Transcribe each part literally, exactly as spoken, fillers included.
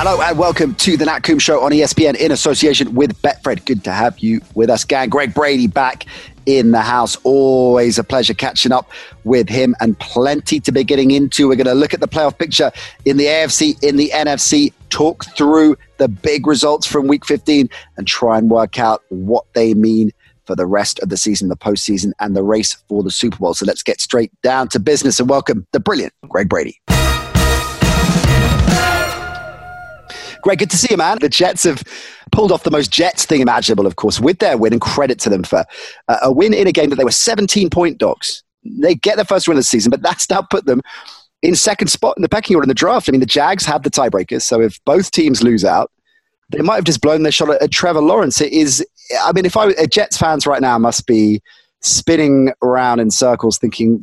Hello and welcome to the Nat Coombs Show on E S P N in association with Betfred. Good to have you with us, gang. Greg Brady back in the house. Always a pleasure catching up with him and plenty to be getting into. We're going to look at the playoff picture in the A F C, in the N F C, talk through the big results from week fifteen and try and work out what they mean for the rest of the season, the postseason, and the race for the Super Bowl. So let's get straight down to business and welcome the brilliant Greg Brady. Greg, good to see you, man. The Jets have pulled off the most Jets thing imaginable, of course, with their win, and credit to them for uh, a win in a game that they were seventeen-point dogs. They get their first win of the season, but that's now put them in second spot in the pecking order in the draft. I mean, the Jags have the tiebreakers, so if both teams lose out, they might have just blown their shot at, at Trevor Lawrence. It is, I mean, if I uh, Jets fans right now must be spinning around in circles thinking,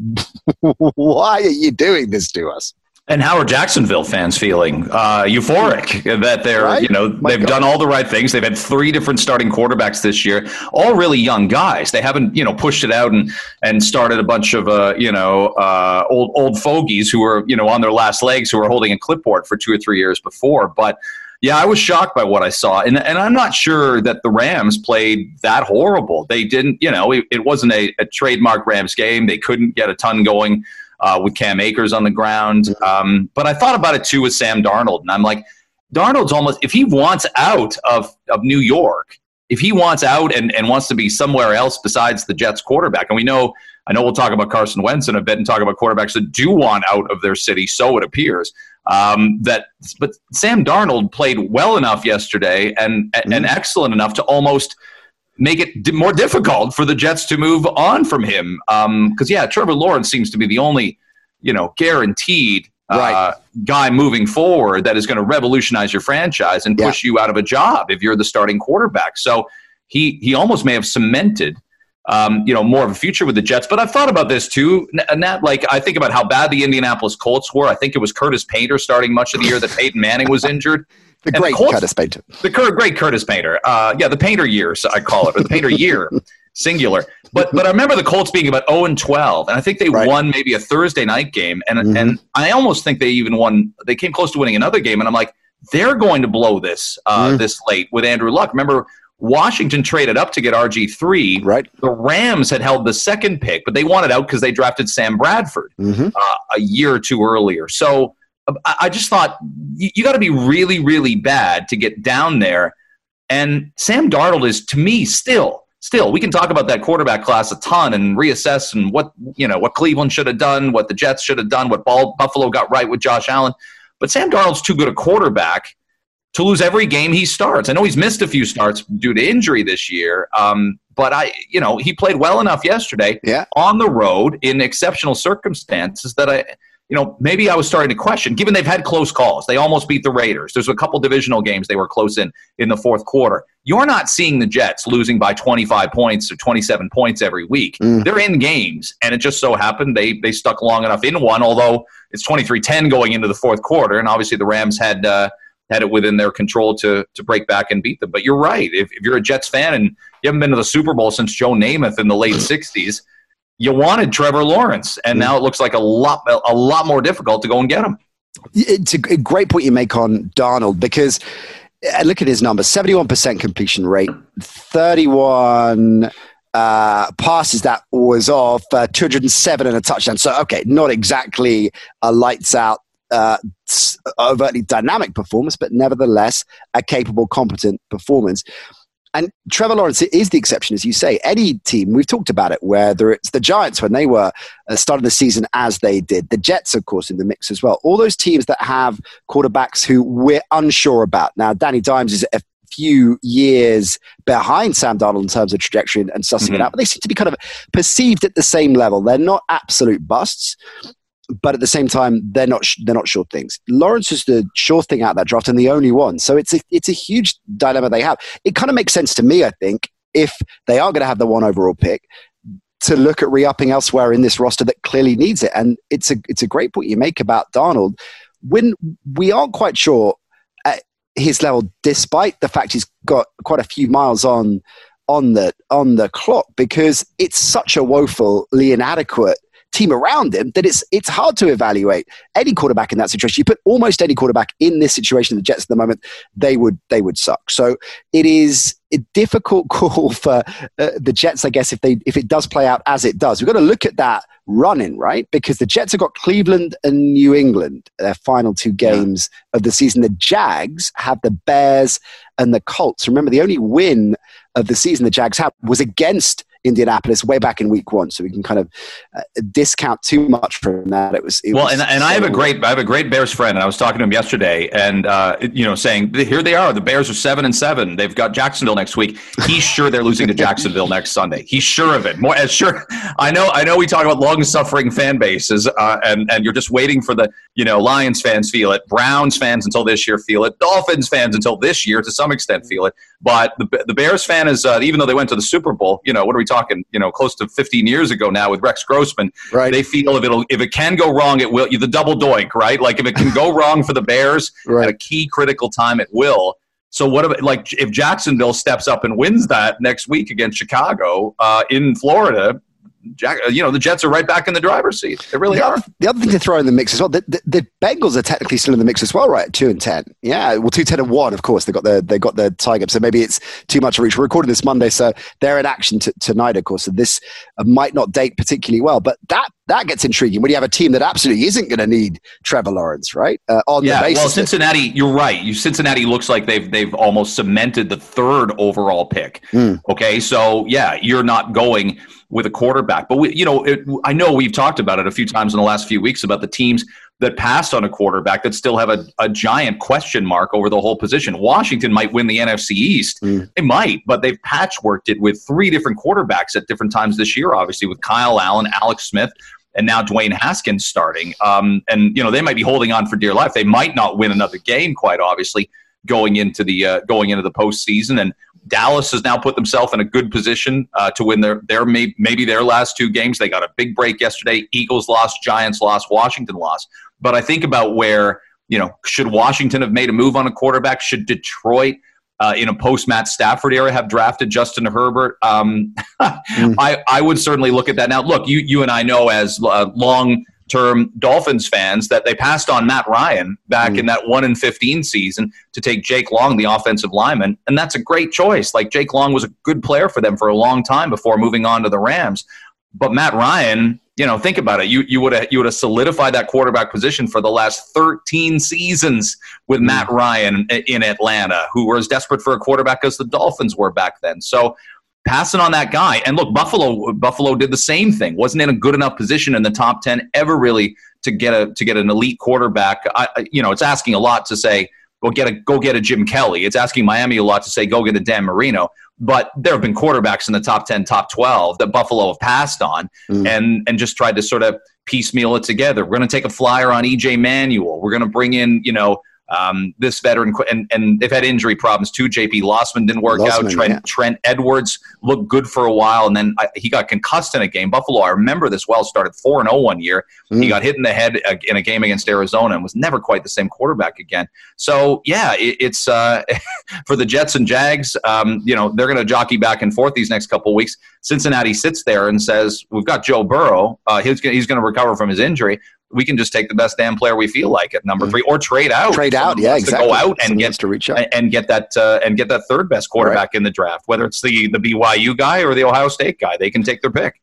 why are you doing this to us? And how are Jacksonville fans feeling? Uh, euphoric that they're, right? you know, My they've God. done all the right things. They've had three different starting quarterbacks this year, all really young guys. They haven't, you know, pushed it out and, and started a bunch of, uh, you know, uh, old old fogies who were, you know, on their last legs, who were holding a clipboard for two or three years before. But yeah, I was shocked by what I saw. And and I'm not sure that the Rams played that horrible. They didn't, you know, it, it wasn't a, a trademark Rams game. They couldn't get a ton going Uh, with Cam Akers on the ground. Um, but I thought about it too with Sam Darnold. And I'm like, Darnold's almost, if he wants out of, of New York, if he wants out and, and wants to be somewhere else besides the Jets quarterback, and we know, I know we'll talk about Carson Wentz in a bit and talk about quarterbacks that do want out of their city, so it appears. Um, that, but Sam Darnold played well enough yesterday and, mm-hmm. and excellent enough to almost make it more difficult for the Jets to move on from him. Because, um, yeah, Trevor Lawrence seems to be the only, you know, guaranteed uh, right. guy moving forward that is going to revolutionize your franchise and push yeah. you out of a job if you're the starting quarterback. So he he almost may have cemented, um, you know, more of a future with the Jets. But I've thought about this, too. And that, like, I think about how bad the Indianapolis Colts were. I think it was Curtis Painter starting much of the year that Peyton Manning was injured. The great the Colts, Curtis Painter. The cur- great Curtis Painter. Uh, yeah, the Painter years, I call it, or the Painter year, singular. But but I remember the Colts being about oh and twelve, and I think they right. won maybe a Thursday night game, and mm-hmm. and I almost think they even won. They came close to winning another game, and I'm like, they're going to blow this uh, mm. this late with Andrew Luck. Remember, Washington traded up to get R G three. Right. The Rams had held the second pick, but they wanted out because they drafted Sam Bradford mm-hmm. uh, a year or two earlier. So I just thought you, you got to be really, really bad to get down there. And Sam Darnold is, to me, still, still, we can talk about that quarterback class a ton and reassess and what, you know, what Cleveland should have done, what the Jets should have done, what Ball, Buffalo got right with Josh Allen. But Sam Darnold's too good a quarterback to lose every game he starts. I know he's missed a few starts due to injury this year, um, but I, you know, he played well enough yesterday yeah. on the road in exceptional circumstances that I – you know, maybe I was starting to question, given they've had close calls. They almost beat the Raiders. There's a couple divisional games they were close in in the fourth quarter. You're not seeing the Jets losing by twenty-five points or twenty-seven points every week. Mm. They're in games, and it just so happened they they stuck long enough in one, although it's twenty-three ten going into the fourth quarter, and obviously the Rams had uh, had it within their control to to break back and beat them. But you're right. If, if you're a Jets fan and you haven't been to the Super Bowl since Joe Namath in the late sixties, you wanted Trevor Lawrence, and now it looks like a lot a lot more difficult to go and get him. It's a great point you make on Darnold because uh, look at his numbers, seventy-one percent completion rate, thirty-one uh, passes that was off, uh, two hundred seven and a touchdown. So, okay, not exactly a lights out, uh, overtly dynamic performance, but nevertheless a capable, competent performance. And Trevor Lawrence is the exception, as you say. Any team, we've talked about it, whether it's the Giants when they were uh, starting the season as they did, the Jets, of course, in the mix as well. All those teams that have quarterbacks who we're unsure about. Now, Danny Dimes is a few years behind Sam Darnold in terms of trajectory and, and sussing mm-hmm. it out, but they seem to be kind of perceived at the same level. They're not absolute busts, but at the same time, they're not they're not sure things. Lawrence is the sure thing out of that draft and the only one. So it's a, it's a huge dilemma they have. It kind of makes sense to me, I think, if they are going to have the one overall pick, to look at re-upping elsewhere in this roster that clearly needs it. And it's a it's a great point you make about Darnold. When we aren't quite sure at his level, despite the fact he's got quite a few miles on on the on the clock, because it's such a woefully inadequate team around him, that it's it's hard to evaluate any quarterback in that situation. You put almost any quarterback in this situation, the Jets at the moment, they would they would suck. So it is a difficult call for uh, the Jets, I guess, if they if it does play out as it does. We've got to look at that run-in, right? Because the Jets have got Cleveland and New England, their final two games yeah. of the season. The Jags have the Bears and the Colts. Remember, the only win of the season the Jags had was against Indianapolis way back in week one, so we can kind of uh, discount too much from that. It was it well, was and, and so I have a great I have a great Bears friend, and I was talking to him yesterday, and uh, you know, saying here they are, the Bears are seven and seven. They've got Jacksonville next week. He's sure they're losing to Jacksonville next Sunday. He's sure of it. More as sure. I know. I know. We talk about long suffering fan bases, uh, and and you're just waiting for the you know Lions fans feel it, Browns fans until this year feel it, Dolphins fans until this year to some extent feel it, but the the Bears fan is uh, even though they went to the Super Bowl, you know, what are we talking? You know, close to fifteen years ago now with Rex Grossman, right. They feel if it'll if it can go wrong, it will. The double doink, right? Like if it can go wrong for the Bears right. at a key critical time, it will. So what about like if Jacksonville steps up and wins that next week against Chicago uh, in Florida? Jack, you know, the Jets are right back in the driver's seat. They really the are. Other, the other thing to throw in the mix as well, the, the, the Bengals are technically still in the mix as well, right? Two and ten. Yeah, well, two ten and one. Of course, they got the they got the Tiger. So maybe it's too much to reach. We're recording this Monday, so they're in action t- tonight. Of course, so this uh, might not date particularly well, but that that gets intriguing when you have a team that absolutely isn't going to need Trevor Lawrence, right? Uh, on yeah, the basis well, Cincinnati, that- you're right. You Cincinnati looks like they've they've almost cemented the third overall pick. Mm. Okay, so yeah, you're not going with a quarterback. But, we, you know, it, I know we've talked about it a few times in the last few weeks about the teams that passed on a quarterback that still have a, a giant question mark over the whole position. Washington might win the N F C East. Mm. They might, but they've patchworked it with three different quarterbacks at different times this year, obviously, with Kyle Allen, Alex Smith, and now Dwayne Haskins starting. Um, and, you know, they might be holding on for dear life. They might not win another game, quite obviously, going into the uh, going into the postseason. And Dallas has now put themselves in a good position uh, to win their, their may, maybe their last two games. They got a big break yesterday. Eagles lost, Giants lost, Washington lost. But I think about where, you know, should Washington have made a move on a quarterback? Should Detroit, uh, in a post-Matt Stafford era, have drafted Justin Herbert? Um, mm. I, I would certainly look at that. Now, look, you, you and I know as uh, long – term Dolphins fans that they passed on Matt Ryan back mm. in that one and fifteen season to take Jake Long, the offensive lineman. And that's a great choice. Like Jake Long was a good player for them for a long time before moving on to the Rams. But Matt Ryan, you know, think about it. You you would have you would have solidified that quarterback position for the last thirteen seasons with mm. Matt Ryan in Atlanta, who were as desperate for a quarterback as the Dolphins were back then. So passing on that guy. And look, Buffalo Buffalo did the same thing. Wasn't in a good enough position in the top ten ever really to get a to get an elite quarterback. I, you know, it's asking a lot to say, well, get a go get a Jim Kelly. It's asking Miami a lot to say, go get a Dan Marino. But there have been quarterbacks in the top ten, top twelve that Buffalo have passed on mm. and and just tried to sort of piecemeal it together. We're going to take a flyer on E J Manuel. We're going to bring in, you know, Um, this veteran, and, and they've had injury problems too. J P Lossman didn't work Lossman, out. Trent, yeah. Trent Edwards looked good for a while, and then I, he got concussed in a game. Buffalo, I remember this well, started four and oh one year. Mm. He got hit in the head in a game against Arizona and was never quite the same quarterback again. So, yeah, it, it's uh, for the Jets and Jags, um, you know, they're going to jockey back and forth these next couple of weeks. Cincinnati sits there and says, we've got Joe Burrow. Uh, he's going he's going to recover from his injury. We can just take the best damn player we feel like at number three, or trade out. Trade out, yeah, exactly. To go out and Someone get to reach out. and get that uh, and get that third best quarterback right. in the draft. Whether it's the the B Y U guy or the Ohio State guy, they can take their pick.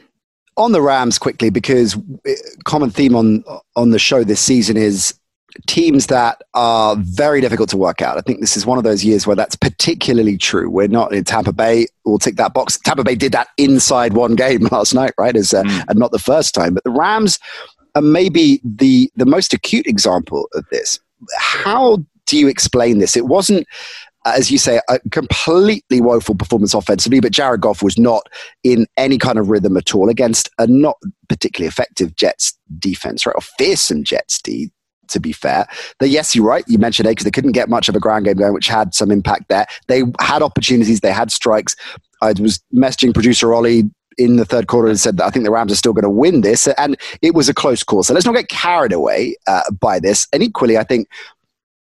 On the Rams quickly, because common theme on on the show this season is teams that are very difficult to work out. I think this is one of those years where that's particularly true. We're not in Tampa Bay. We'll tick that box. Tampa Bay did that inside one game last night, right? As uh, mm. and not the first time, but the Rams are maybe the the most acute example of this. How do you explain this? It wasn't, as you say, a completely woeful performance offensively, but Jared Goff was not in any kind of rhythm at all against a not particularly effective Jets defense, right? Or fearsome Jets D, to be fair. But yes, you're right. You mentioned it because they couldn't get much of a ground game going, which had some impact there. They had opportunities. They had strikes. I was messaging producer Ollie in the third quarter and said that I think the Rams are still going to win this. And it was a close call. So let's not get carried away uh, by this. And equally, I think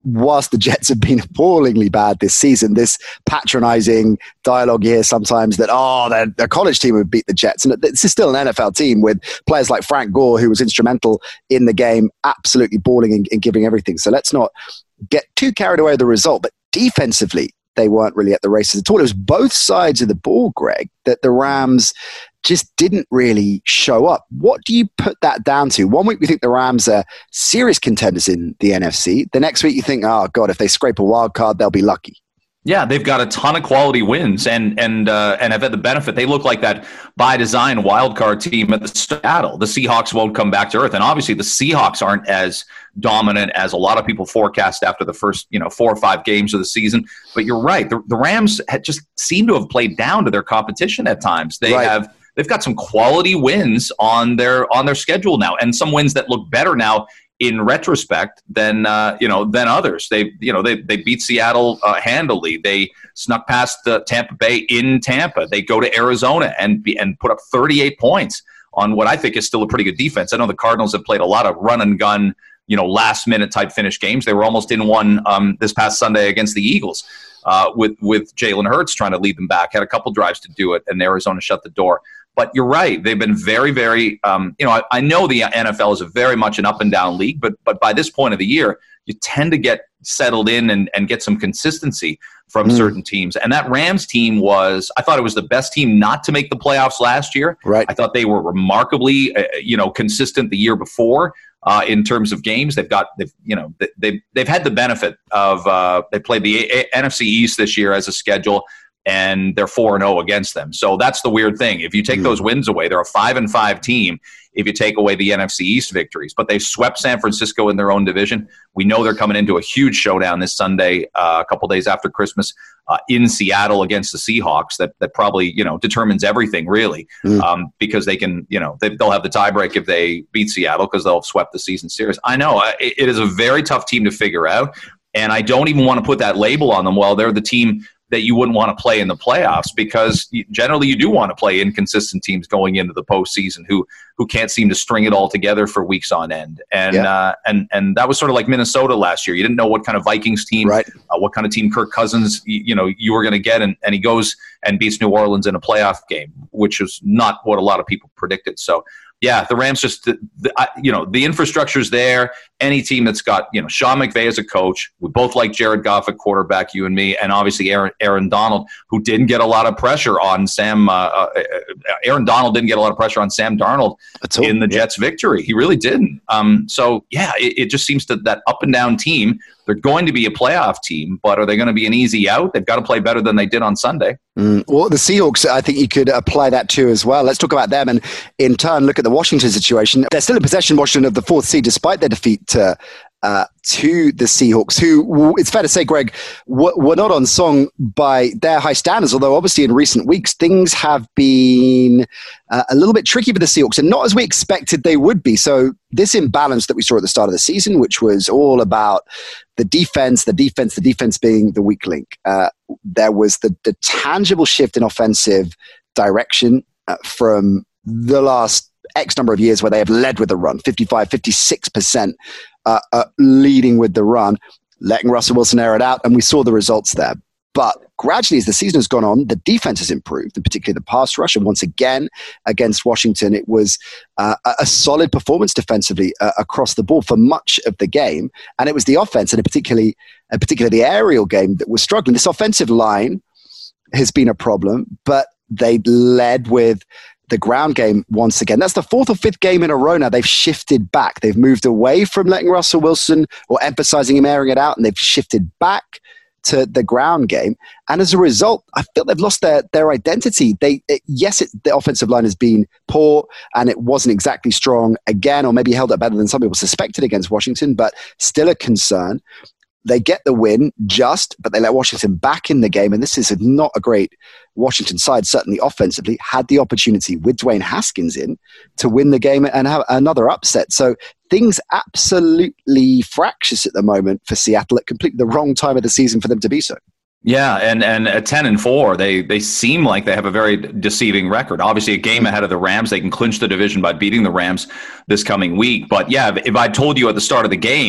whilst the Jets have been appallingly bad this season, this patronizing dialogue here sometimes that, oh, their college team would beat the Jets. And this is still an N F L team with players like Frank Gore, who was instrumental in the game, absolutely balling and, and giving everything. So let's not get too carried away with the result. But defensively, they weren't really at the races at all. It was both sides of the ball, Greg, that the Rams just didn't really show up. What do you put that down to? One week we think the Rams are serious contenders in the N F C. The next week you think, oh, God, if they scrape a wild card, they'll be lucky. Yeah, they've got a ton of quality wins and and uh, and have had the benefit. They look like that by design wild card team at the Seattle. The Seahawks won't come back to earth, and obviously the Seahawks aren't as dominant as a lot of people forecast after the first you know four or five games of the season. But you're right, the, the Rams had just seem to have played down to their competition at times. They right. have they've got some quality wins on their on their schedule now, and some wins that look better now in retrospect than uh, you know than others. They you know they they beat Seattle uh, handily. They snuck past uh, Tampa Bay in Tampa. They go to Arizona and be, and put up thirty-eight points on what I think is still a pretty good defense. I know the Cardinals have played a lot of run and gun, you know, last minute type finish games. They were almost in one um, this past Sunday against the Eagles uh, with with Jalen Hurts trying to lead them back. Had a couple drives to do it, and Arizona shut the door. But you're right. They've been very, very, um, you know, I, I know the N F L is a very much an up and down league, but but by this point of the year, you tend to get settled in and, and get some consistency from mm. certain teams. And that Rams team was, I thought it was the best team not to make the playoffs last year. Right. I thought they were remarkably, uh, you know, consistent the year before uh, in terms of games. They've got, they've, you know, they've, they've had the benefit of, uh, they played the a- N F C East this year as a schedule, and they're four and oh against them. So that's the weird thing. If you take mm. those wins away, they're a five and five team if you take away the N F C East victories. But they've swept San Francisco in their own division. We know they're coming into a huge showdown this Sunday, uh, a couple days after Christmas, uh, in Seattle against the Seahawks. That that probably, you know, determines everything, really, mm. um, because they can, you know, they, they'll have the tiebreak if they beat Seattle because they'll have swept the season series. I know it, it is a very tough team to figure out, and I don't even want to put that label on them. Well, they're the team that you wouldn't want to play in the playoffs, because generally you do want to play inconsistent teams going into the postseason who who can't seem to string it all together for weeks on end. And yeah. uh, and and that was sort of like Minnesota last year. You didn't know what kind of Vikings team, right. uh, what kind of team Kirk Cousins, you, you know, you were going to get, and, and he goes and beats New Orleans in a playoff game, which is not what a lot of people predicted. So. Yeah, the Rams just, the, the, you know, the infrastructure's there. Any team that's got, you know, Sean McVay as a coach, we both like Jared Goff at quarterback, you and me, and obviously Aaron, Aaron Donald, who didn't get a lot of pressure on Sam. Uh, uh, Aaron Donald didn't get a lot of pressure on Sam Darnold in the Jets' victory. He really didn't. Um, so yeah, it, it just seems to that up and down team. They're going to be a playoff team, but are they going to be an easy out? They've got to play better than they did on Sunday. Mm. Well, the Seahawks, I think you could apply that to as well. Let's talk about them and in turn look at the Washington situation. They're still in possession, Washington, of the fourth seed despite their defeat to, uh, to the Seahawks, who, it's fair to say, Greg, were not on song by their high standards, although obviously in recent weeks things have been uh, a little bit tricky for the Seahawks and not as we expected they would be. So this imbalance that we saw at the start of the season, which was all about the defense, the defense, the defense being the weak link. Uh, there was the, the tangible shift in offensive direction uh, from the last X number of years where they have led with the run, fifty-five, fifty-six percent uh, uh, leading with the run, letting Russell Wilson air it out, and we saw the results there. But gradually, as the season has gone on, the defense has improved, and particularly the pass rush. And once again, against Washington, it was uh, a solid performance defensively uh, across the board for much of the game. And it was the offense, and particularly, uh, particularly the aerial game, that was struggling. This offensive line has been a problem, but they led with the ground game once again. That's the fourth or fifth game in a row now. They've shifted back. They've moved away from letting Russell Wilson or emphasizing him airing it out, and they've shifted back to the ground game. And as a result, I feel they've lost their, their identity. They it, Yes, it, the offensive line has been poor and it wasn't exactly strong again, or maybe held up better than some people suspected against Washington, but still a concern. They get the win just, but they let Washington back in the game. And this is not a great Washington side, certainly offensively, had the opportunity with Dwayne Haskins in to win the game and have another upset. So things absolutely fractious at the moment for Seattle at completely the wrong time of the season for them to be so. Yeah, and, and at ten and four, they they seem like they have a very deceiving record. Obviously, a game ahead of the Rams. They can clinch the division by beating the Rams this coming week. But yeah, if I told you at the start of the game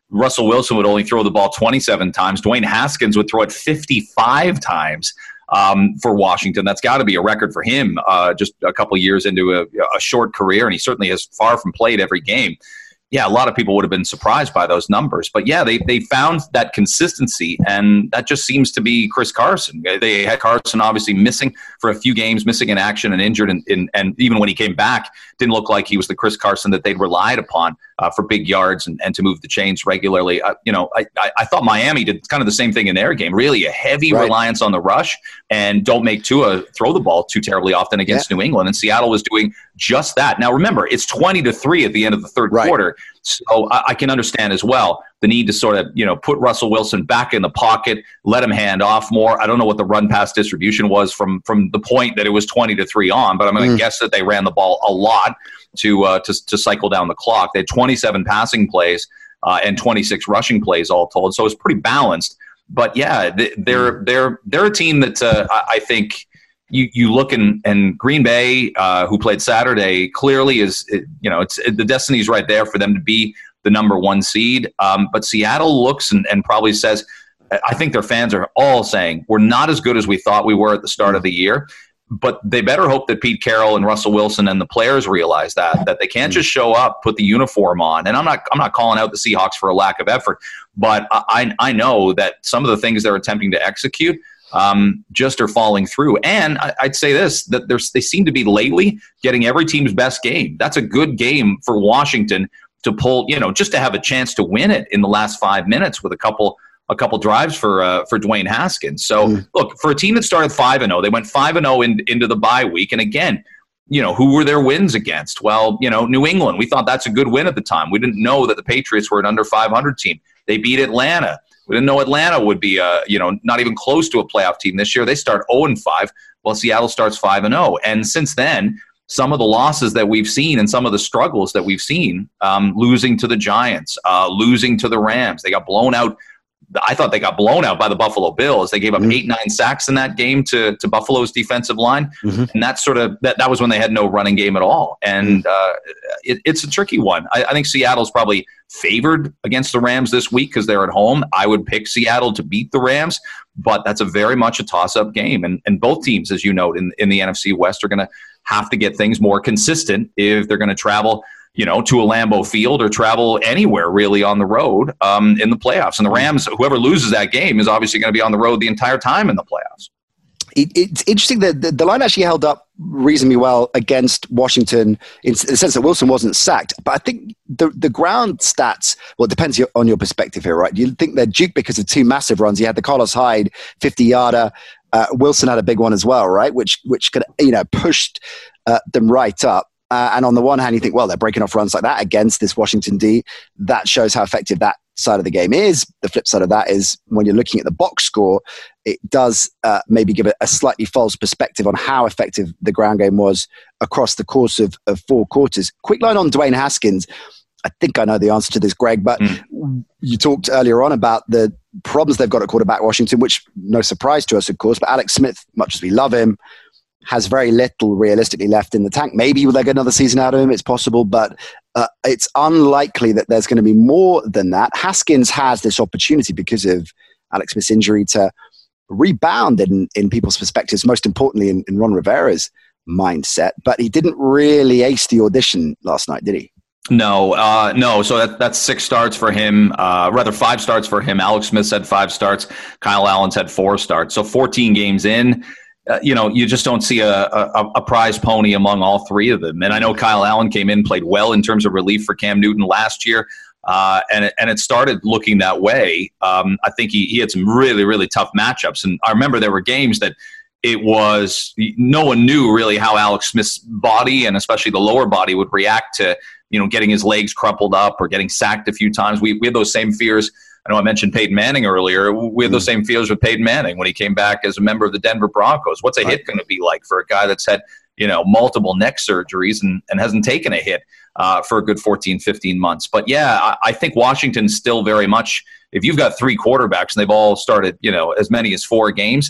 Russell Wilson would only throw the ball twenty-seven times. Dwayne Haskins would throw it fifty-five times um, for Washington. That's got to be a record for him uh, just a couple years into a, a short career, and he certainly has far from played every game. Yeah, a lot of people would have been surprised by those numbers. But, yeah, they, they found that consistency, and that just seems to be Chris Carson. They had Carson obviously missing for a few games, missing in action and injured, and, and, and even when he came back, didn't look like he was the Chris Carson that they'd relied upon uh, for big yards and, and to move the chains regularly. Uh, you know, I, I, I thought Miami did kind of the same thing in their game, really a heavy right. reliance on the rush, and don't make Tua throw the ball too terribly often against yeah. New England. And Seattle was doing just that. Now, remember, it's twenty to three at the end of the third right. quarter. So I, I can understand as well the need to sort of, you know, put Russell Wilson back in the pocket, let him hand off more. I don't know what the run pass distribution was from from the point that it was twenty to three on, but I'm going to mm. guess that they ran the ball a lot to uh, to to cycle down the clock. They had twenty-seven passing plays uh, and twenty-six rushing plays all told, so it's pretty balanced. But yeah, they're they're they're a team that uh, I think. You you look in, and Green Bay, uh, who played Saturday, clearly is, you know, it's it, the destiny's right there for them to be the number one seed. Um, but Seattle looks and, and probably says, I think their fans are all saying, we're not as good as we thought we were at the start of the year. But they better hope that Pete Carroll and Russell Wilson and the players realize that, that they can't just show up, put the uniform on. And I'm not I'm not calling out the Seahawks for a lack of effort, but I I know that some of the things they're attempting to execute um, just are falling through. And I, I'd say this, that there's, they seem to be lately getting every team's best game. That's a good game for Washington to pull, you know, just to have a chance to win it in the last five minutes with a couple a couple drives for uh, for Dwayne Haskins. So, mm. look, for a team that started five and oh, they went five and oh in, into the bye week. And again, you know, who were their wins against? Well, you know, New England. We thought that's a good win at the time. We didn't know that the Patriots were an under five hundred team. They beat Atlanta. We didn't know Atlanta would be, uh, you know, not even close to a playoff team this year. They start oh and five, while Seattle starts five and oh. And since then, some of the losses that we've seen and some of the struggles that we've seen, um, losing to the Giants, uh, losing to the Rams. They got blown out. I thought they got blown out by the Buffalo Bills. They gave up mm-hmm. eight, nine sacks in that game to, to Buffalo's defensive line. Mm-hmm. And that sort of, that, that was when they had no running game at all. And uh, it, it's a tricky one. I, I think Seattle's probably favored against the Rams this week because they're at home. I would pick Seattle to beat the Rams, but that's a very much a toss-up game. And, and both teams, as you note, in, in the N F C West are going to have to get things more consistent if they're going to travel, you know, to a Lambeau Field or travel anywhere really on the road um, in the playoffs. And the Rams, whoever loses that game, is obviously going to be on the road the entire time in the playoffs. It, it's interesting that the, the line actually held up reasonably well against Washington in the sense that Wilson wasn't sacked. But I think the the ground stats, well, it depends on your perspective here, right? You think they're duped because of two massive runs. You had the Carlos Hyde fifty-yarder. Uh, Wilson had a big one as well, right? Which which could, you know, pushed uh, them right up. Uh, and on the one hand, you think, well, they're breaking off runs like that against this Washington D. That shows how effective that side of the game is. The flip side of that is when you're looking at the box score, it does uh, maybe give a, a slightly false perspective on how effective the ground game was across the course of, of four quarters. Quick line on Dwayne Haskins. I think I know the answer to this, Greg, but mm. you talked earlier on about the problems they've got at quarterback Washington, which no surprise to us, of course, but Alex Smith, much as we love him, has very little realistically left in the tank. Maybe they'll get another season out of him. It's possible, but uh, it's unlikely that there's going to be more than that. Haskins has this opportunity because of Alex Smith's injury to rebound in, in people's perspectives, most importantly in, in Ron Rivera's mindset. But he didn't really ace the audition last night, did he? No, uh, no. So that, that's six starts for him, uh, rather five starts for him. Alex Smith had five starts. Kyle Allen's had four starts. So fourteen games in. Uh, you know, you just don't see a, a, a prize pony among all three of them. And I know Kyle Allen came in, played well in terms of relief for Cam Newton last year, uh, and, it, and it started looking that way. Um, I think he, he had some really, really tough matchups. And I remember there were games that it was no one knew really how Alex Smith's body and especially the lower body would react to, you know, getting his legs crumpled up or getting sacked a few times. We, we had those same fears. I know I mentioned Peyton Manning earlier. We had those same fears with Peyton Manning when he came back as a member of the Denver Broncos. What's a hit going to be like for a guy that's had, you know, multiple neck surgeries and, and hasn't taken a hit uh, for a good fourteen, fifteen months? But yeah, I, I think Washington's still very much, if you've got three quarterbacks and they've all started, you know, as many as four games,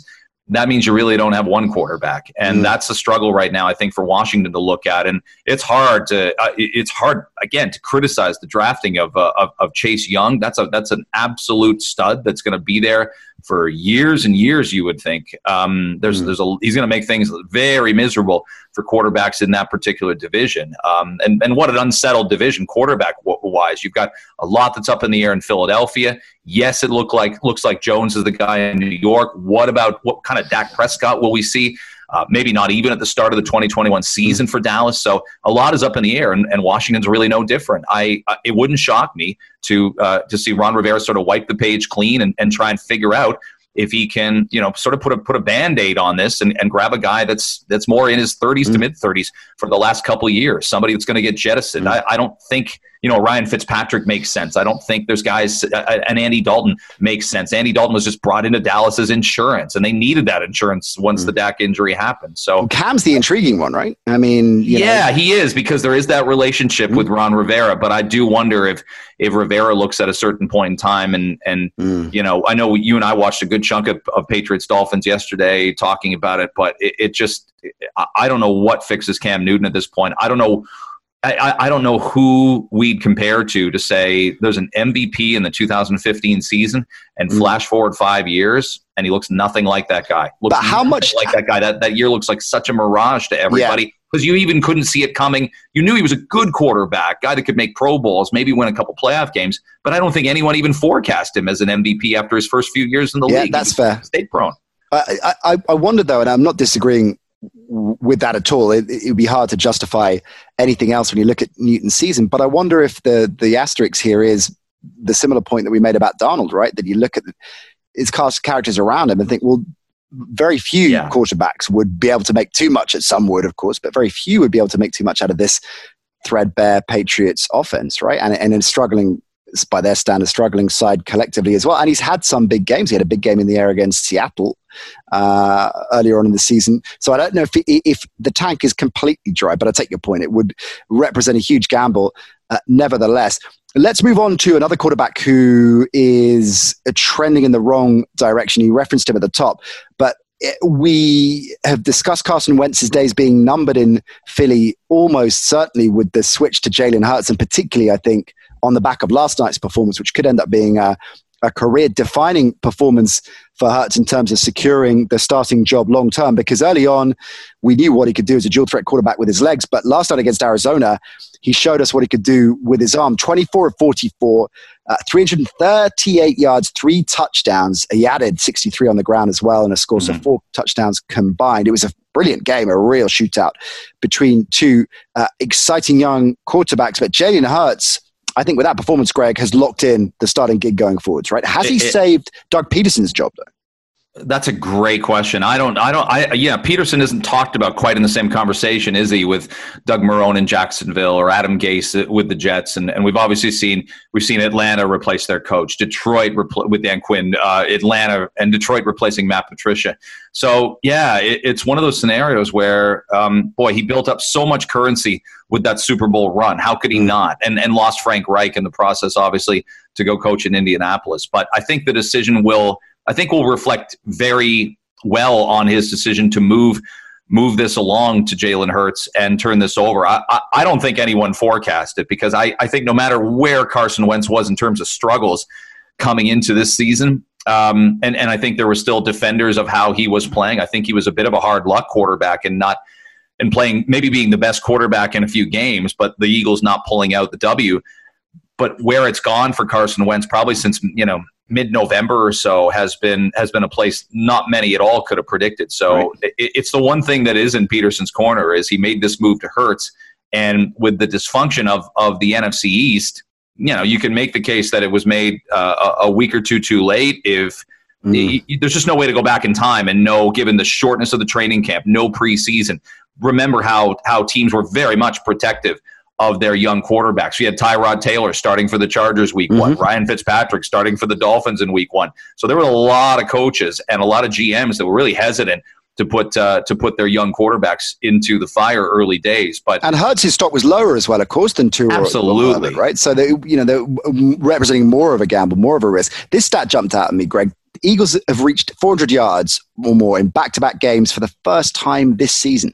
that means you really don't have one quarterback. And mm. that's the struggle right now, I think, for Washington to look at. And it's hard to, uh, it's hard, again, to criticize the drafting of, uh, of, of Chase Young. That's a, that's an absolute stud that's going to be there for years and years, you would think. Um, there's, mm. there's a, he's going to make things very miserable for quarterbacks in that particular division. Um, and, and what an unsettled division quarterback-wise. You've got a lot that's up in the air in Philadelphia. Yes, it look like looks like Jones is the guy in New York. What about what kind of Dak Prescott will we see? Uh, maybe not even at the start of the twenty twenty-one season for Dallas. So a lot is up in the air, and, and Washington's really no different. I uh, it wouldn't shock me to uh, to see Ron Rivera sort of wipe the page clean and, and try and figure out if he can, you know, sort of put a put a Band-Aid on this and, and grab a guy that's that's more in his thirties mm. to mid-thirties for the last couple of years, somebody that's going to get jettisoned. Mm. I, I don't think, you know, Ryan Fitzpatrick makes sense. I don't think there's guys, uh, and Andy Dalton makes sense. Andy Dalton was just brought into Dallas as insurance, and they needed that insurance once mm. the Dak injury happened. So well, Cam's the intriguing one, right? I mean, you yeah, know. he is, because there is that relationship mm. with Ron Rivera, but I do wonder if if Rivera looks at a certain point in time and, and mm. you know, I know you and I watched a good chunk of, of Patriots Dolphins yesterday talking about it, but it, it just, I don't know what fixes Cam Newton at this point. I don't know. I, I don't know who we'd compare to to say there's an M V P in the two thousand fifteen season and mm. flash forward five years and he looks nothing like that guy. Looks but how much like that guy? That, that year looks like such a mirage to everybody because yeah. you even couldn't see it coming. You knew he was a good quarterback, guy that could make Pro Bowls, maybe win a couple playoff games, but I don't think anyone even forecast him as an M V P after his first few years in the yeah, league. That's fair. State prone. I, I, I wonder though, and I'm not disagreeing with that at all. It, it would be hard to justify anything else when you look at Newton's season. But I wonder if the the asterisk here is the similar point that we made about Darnold, right? That you look at his cast of characters around him and think, well, very few yeah. quarterbacks would be able to make too much. Some would, of course, but very few would be able to make too much out of this threadbare Patriots offense, right? And and in struggling, by their standards, struggling side collectively as well. And he's had some big games. He had a big game in the air against Seattle uh, earlier on in the season. So I don't know if if the tank is completely dry, but I take your point. It would represent a huge gamble. Uh, nevertheless, let's move on to another quarterback who is trending in the wrong direction. You referenced him at the top, but we have discussed Carson Wentz's days being numbered in Philly almost certainly with the switch to Jalen Hurts, and particularly, I think, on the back of last night's performance, which could end up being a, a career-defining performance for Hurts in terms of securing the starting job long-term. Because early on, we knew what he could do as a dual-threat quarterback with his legs. But last night against Arizona, he showed us what he could do with his arm. twenty-four of forty-four, uh, three hundred thirty-eight yards, three touchdowns. He added sixty-three on the ground as well, and a score, mm-hmm. so four touchdowns combined. It was a brilliant game, a real shootout between two uh, exciting young quarterbacks. But Jalen Hurts, I think with that performance, Greg, has locked in the starting gig going forwards, right? Has he it, saved Doug Peterson's job, though? That's a great question. I don't, I don't, I, yeah, Peterson isn't talked about quite in the same conversation, is he, with Doug Marrone in Jacksonville or Adam Gase with the Jets? And, and we've obviously seen, we've seen Atlanta replace their coach, Detroit repl- with Dan Quinn, uh, Atlanta and Detroit replacing Matt Patricia. So yeah, it, it's one of those scenarios where, um, boy, he built up so much currency with that Super Bowl run. How could he not? And, and lost Frank Reich in the process, obviously, to go coach in Indianapolis. But I think the decision will, I think will reflect very well on his decision to move move this along to Jalen Hurts and turn this over. I, I, I don't think anyone forecast it, because I, I think no matter where Carson Wentz was in terms of struggles coming into this season, um, and, and I think there were still defenders of how he was playing. I think he was a bit of a hard luck quarterback and not and playing, maybe being the best quarterback in a few games, but the Eagles not pulling out the W. But where it's gone for Carson Wentz, probably since, you know, mid-November or so, has been has been a place not many at all could have predicted. So right. it, it's the one thing that is in Peterson's corner, is he made this move to Hurts, and with the dysfunction of of the N F C East, you know, you can make the case that it was made uh, a, a week or two too late. If mm. it, there's just no way to go back in time and know, given the shortness of the training camp, no preseason. Remember how how teams were very much protective of their young quarterbacks. We had Tyrod Taylor starting for the Chargers week mm-hmm. one, Ryan Fitzpatrick starting for the Dolphins in week one. So there were a lot of coaches and a lot of G Ms that were really hesitant to put uh, to put their young quarterbacks into the fire early days. But and Hurts' stock was lower as well, of course, than Tua. Absolutely, right? So they, you know, they're representing more of a gamble, more of a risk. This stat jumped out at me, Greg. The Eagles have reached four hundred yards or more in back-to-back games for the first time this season.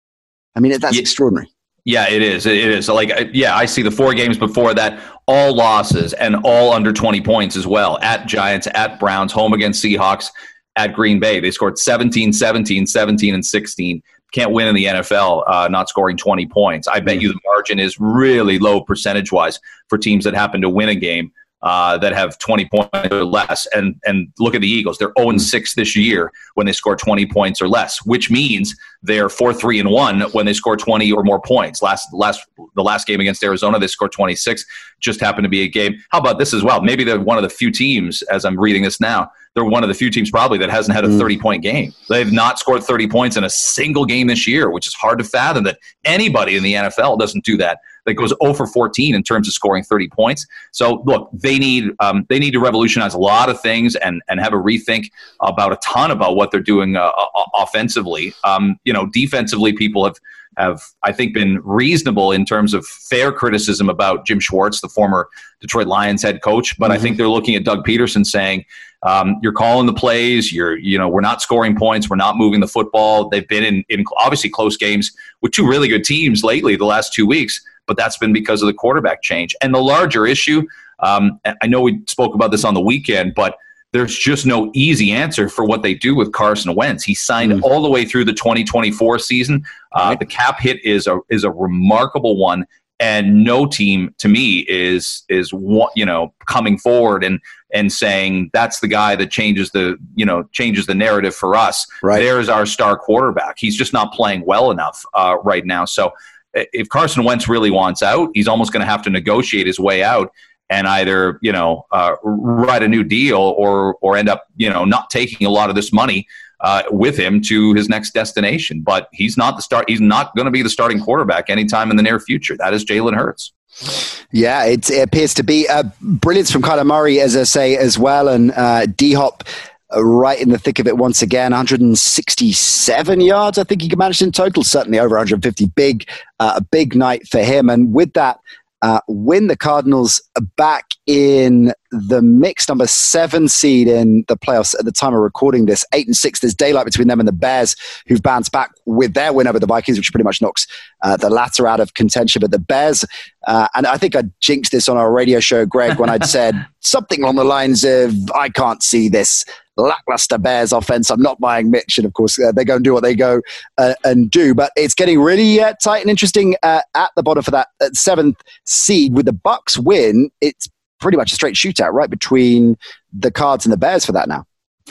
I mean, that's yeah. extraordinary. Yeah, it is. It is. Like, yeah, I see the four games before that, all losses and all under twenty points as well. At Giants, at Browns, home against Seahawks, at Green Bay. They scored seventeen, seventeen, seventeen, and sixteen. Can't win in the N F L uh, not scoring twenty points. I bet you the margin is really low percentage-wise for teams that happen to win a game uh, that have twenty points or less. And and look at the Eagles. They're oh and six this year when they score twenty points or less, which means they're four three and one when they score twenty or more points. Last last the last game against Arizona, they scored twenty-six. Just happened to be a game. How about this as well? Maybe they're one of the few teams, as I'm reading this now, they're one of the few teams probably that hasn't had a thirty-point game. They've not scored thirty points in a single game this year, which is hard to fathom that anybody in the N F L doesn't do that. That goes oh for fourteen in terms of scoring thirty points. So, look, they need um, they need to revolutionize a lot of things and, and have a rethink about a ton about what they're doing uh, offensively. Um, you know, defensively, people have, have, I think, been reasonable in terms of fair criticism about Jim Schwartz, the former Detroit Lions head coach. But mm-hmm. I think they're looking at Doug Peterson saying, Um, you're calling the plays. You're, you know, we're not scoring points. We're not moving the football. They've been in, in obviously close games with two really good teams lately, the last two weeks. But that's been because of the quarterback change. And the larger issue, um, I know we spoke about this on the weekend, but there's just no easy answer for what they do with Carson Wentz. He signed mm. all the way through the twenty twenty-four season. Uh, right. The cap hit is a is a remarkable one. And no team, to me, is is you know coming forward and and saying that's the guy that changes the you know changes the narrative for us. Right. There's our star quarterback. He's just not playing well enough uh, right now. So if Carson Wentz really wants out, he's almost going to have to negotiate his way out and either you know uh, write a new deal or or end up you know not taking a lot of this money Uh, with him to his next destination. But he's not the start. He's not going to be the starting quarterback anytime in the near future. That is Jalen Hurts. Yeah, it, it appears to be. Uh, brilliance from Kyler Murray, as I say, as well. And uh, D-Hop uh, right in the thick of it once again. one hundred sixty-seven yards, I think he managed in total. Certainly over one hundred fifty. Big, uh, a big night for him. And with that uh, win, the Cardinals are back in the mix, number seven seed in the playoffs at the time of recording this, eight and six. There's daylight between them and the Bears, who've bounced back with their win over the Vikings, which pretty much knocks uh, the latter out of contention. But the Bears, uh, and I think I jinxed this on our radio show, Greg, when I'd said something along the lines of, I can't see this lackluster Bears offense. I'm not buying Mitch. And of course, uh, they go and do what they go uh, and do. But it's getting really uh, tight and interesting uh, at the bottom for that uh, seventh seed. With the Bucks win, it's pretty much a straight shootout, right, between the Cards and the Bears for that now.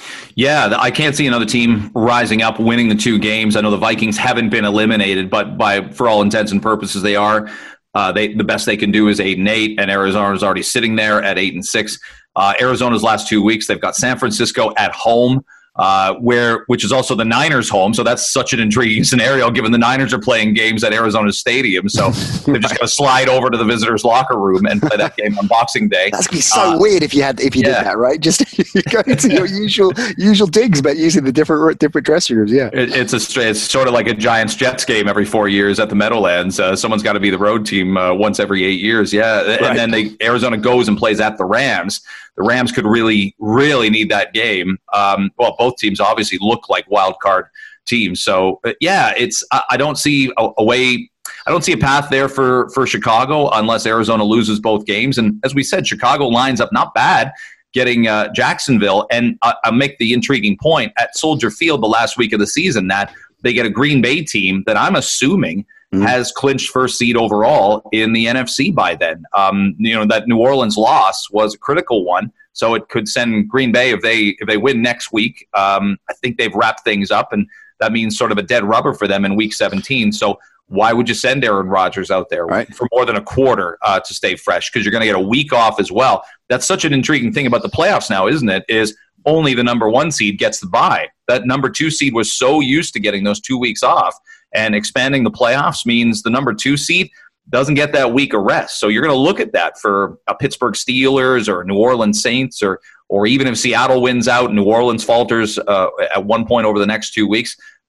Yeah, I can't see another team rising up, winning the two games. I know the Vikings haven't been eliminated, but by for all intents and purposes, they are. Uh, they the best they can do is eight and eight, and Arizona's already sitting there at eight and six. Uh, Arizona's last two weeks, they've got San Francisco at home. Uh, where which is also the Niners' home, so that's such an intriguing scenario. Given the Niners are playing games at Arizona Stadium, so they're just going to slide over to the visitors' locker room and play that game on Boxing Day. That's going to be so uh, weird if you had if you yeah. did that, right? Just you go to your usual usual digs, but using the different different dressing rooms. Yeah, it, it's a it's sort of like a Giants Jets game every four years at the Meadowlands. Uh, someone's got to be the road team uh, once every eight years. Yeah, right. And then they Arizona goes and plays at the Rams. The Rams could really, really need that game. Um, well, both teams obviously look like wild card teams. So, yeah, it's. I, I don't see a, a way. I don't see a path there for for Chicago unless Arizona loses both games. And as we said, Chicago lines up not bad, getting uh, Jacksonville. And I, I'll make the intriguing point at Soldier Field the last week of the season that they get a Green Bay team that I'm assuming Mm-hmm. has clinched first seed overall in the N F C by then. Um, you know, that New Orleans loss was a critical one, so it could send Green Bay, if they if they win next week, um, I think they've wrapped things up, and that means sort of a dead rubber for them in week seventeen. So why would you send Aaron Rodgers out there right. for more than a quarter uh, to stay fresh? Because you're going to get a week off as well. That's such an intriguing thing about the playoffs now, isn't it, is only the number one seed gets the bye. That number two seed was so used to getting those two weeks off. And expanding the playoffs means the number two seed doesn't get that week of rest. So you're going to look at that for a Pittsburgh Steelers or New Orleans Saints, or or even if Seattle wins out, New Orleans falters uh, at one point over the next two weeks.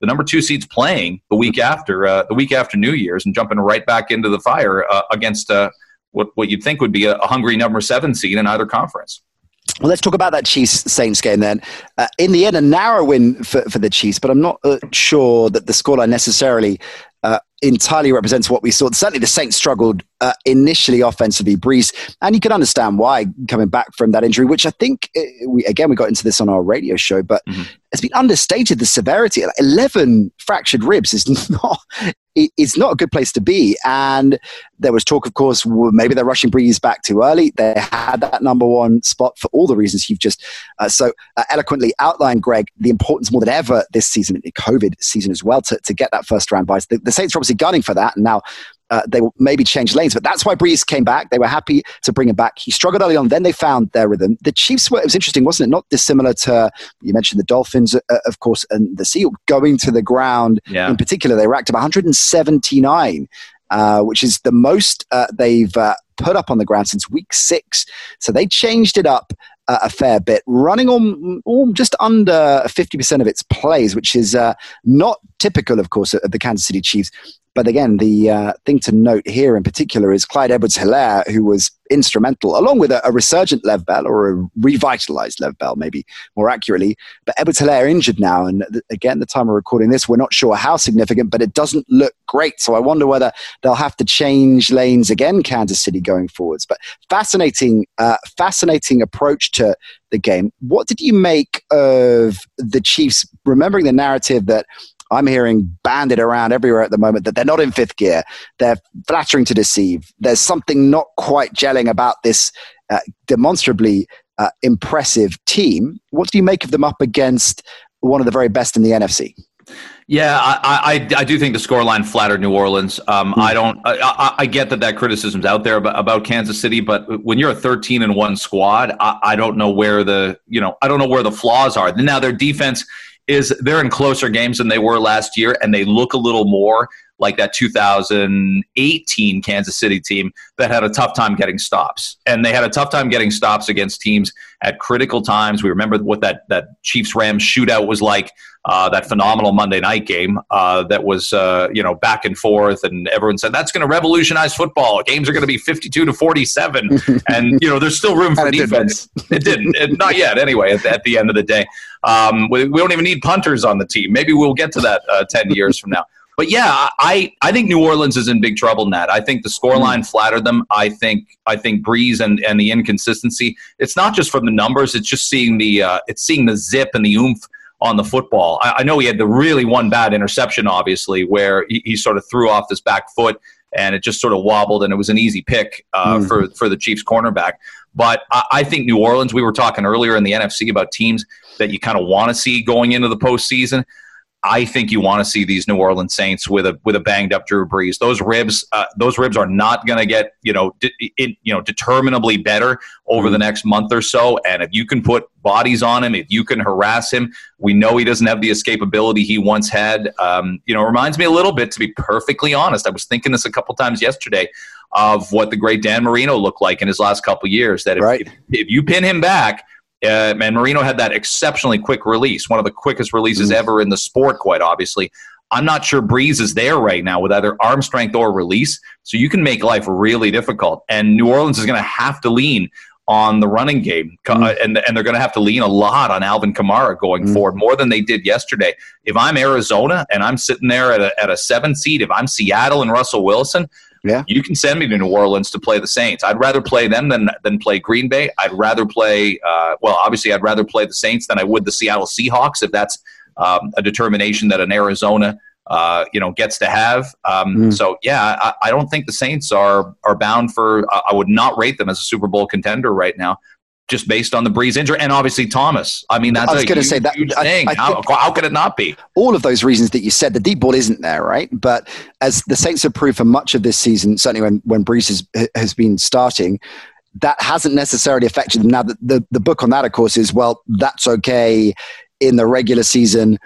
the number two seed's playing the week after uh, the week after New Year's and jumping right back into the fire uh, against uh, what what you'd think would be a, a hungry number seven seed in either conference. Well, let's talk about that Chiefs-Saints game then. Uh, in the end, a narrow win for, for the Chiefs, but I'm not uh, sure that the scoreline necessarily uh, entirely represents what we saw. Certainly the Saints struggled uh, initially offensively, Brees, and you can understand why coming back from that injury, which I think, uh, we again, we got into this on our radio show, but mm-hmm. it's been understated, the severity. eleven fractured ribs is not... It's not a good place to be. And there was talk, of course, maybe they're rushing Brees back too early. They had that number one spot for all the reasons you've just uh, so uh, eloquently outlined, Greg, the importance more than ever this season, the COVID season as well, to, to get that first round bye. The, the Saints are obviously gunning for that. And now uh, they will maybe change lanes. But that's why Brees came back. They were happy to bring him back. He struggled early on. Then they found their rhythm. The Chiefs were, it was interesting, wasn't it? Not dissimilar to, you mentioned the Dolphins, uh, of course, and the Seahawks going to the ground. Yeah. In particular, they racked up one hundred seventy-nine, uh, which is the most uh, they've uh, put up on the ground since week six. So they changed it up uh, a fair bit, running on, on just under fifty percent of its plays, which is uh, not typical, of course, of the Kansas City Chiefs. But again, the uh, thing to note here in particular is Clyde Edwards-Helaire, who was instrumental, along with a, a resurgent Lev Bell, or a revitalized Lev Bell, maybe more accurately. But Edwards-Helaire injured now. And th- again, the time we're recording this, we're not sure how significant, but it doesn't look great. So I wonder whether they'll have to change lanes again, Kansas City, going forwards. But fascinating, uh, fascinating approach to the game. What did you make of the Chiefs, remembering the narrative that I'm hearing banded around everywhere at the moment, that they're not in fifth gear, they're flattering to deceive, there's something not quite gelling about this uh, demonstrably uh, impressive team? What do you make of them up against one of the very best in the N F C? Yeah, I, I, I do think the scoreline flattered New Orleans. Um, mm-hmm. I don't. I, I, I get that that criticism's out there about, about Kansas City, but when you're a thirteen and one squad, I, I don't know where the you know I don't know where the flaws are. Now their defense is they're in closer games than they were last year, and they look a little more like that two thousand eighteen Kansas City team that had a tough time getting stops. And they had a tough time getting stops against teams at critical times. We remember what that, that Chiefs-Rams shootout was like, uh, that phenomenal Monday night game uh, that was uh, you know back and forth, and everyone said, that's going to revolutionize football. Games are going to be fifty-two to forty-seven. And, you know, there's still room for defense. It didn't. It, not yet, anyway, at, at the end of the day. Um, we, we don't even need punters on the team. Maybe we'll get to that uh, ten years from now. But yeah, I, I think New Orleans is in big trouble, Nat. I think the scoreline mm. flattered them. I think I think Brees and, and the inconsistency. It's not just from the numbers. It's just seeing the uh, it's seeing the zip and the oomph on the football. I, I know he had the really one bad interception, obviously, where he, he sort of threw off this back foot and it just sort of wobbled, and it was an easy pick uh, mm. for for the Chiefs cornerback. But I, I think New Orleans. We were talking earlier in the N F C about teams that you kind of want to see going into the postseason. I think you want to see these New Orleans Saints with a with a banged up Drew Brees. Those ribs, uh, those ribs are not going to get you know di- it, you know determinably better over the next month or so. And if you can put bodies on him, if you can harass him, we know he doesn't have the escapability he once had. Um, you know, reminds me a little bit, to be perfectly honest. I was thinking this a couple times yesterday of what the great Dan Marino looked like in his last couple of years. That if, right. if, if you pin him back. Uh, and Marino had that exceptionally quick release, one of the quickest releases mm. ever in the sport, quite obviously. I'm not sure Brees is there right now with either arm strength or release, so you can make life really difficult. And New Orleans is going to have to lean on the running game, mm. and, and they're going to have to lean a lot on Alvin Kamara going mm. forward, more than they did yesterday. If I'm Arizona and I'm sitting there at a, at a seven seed, if I'm Seattle and Russell Wilson, yeah, you can send me to New Orleans to play the Saints. I'd rather play them than than play Green Bay. I'd rather play, uh, well, obviously, I'd rather play the Saints than I would the Seattle Seahawks, if that's um, a determination that an Arizona, uh, you know, gets to have. Um, mm. So, yeah, I, I don't think the Saints are are bound for. Uh, I would not rate them as a Super Bowl contender right now, just based on the Brees injury, and obviously Thomas. I mean, that's I was going to say that. Huge thing. I, I how, how could it not be? All of those reasons that you said, the deep ball isn't there, right? But as the Saints have proved for much of this season, certainly when when Brees has, has been starting, that hasn't necessarily affected them. Now, the, the the book on that, of course, is well, that's okay in the regular season.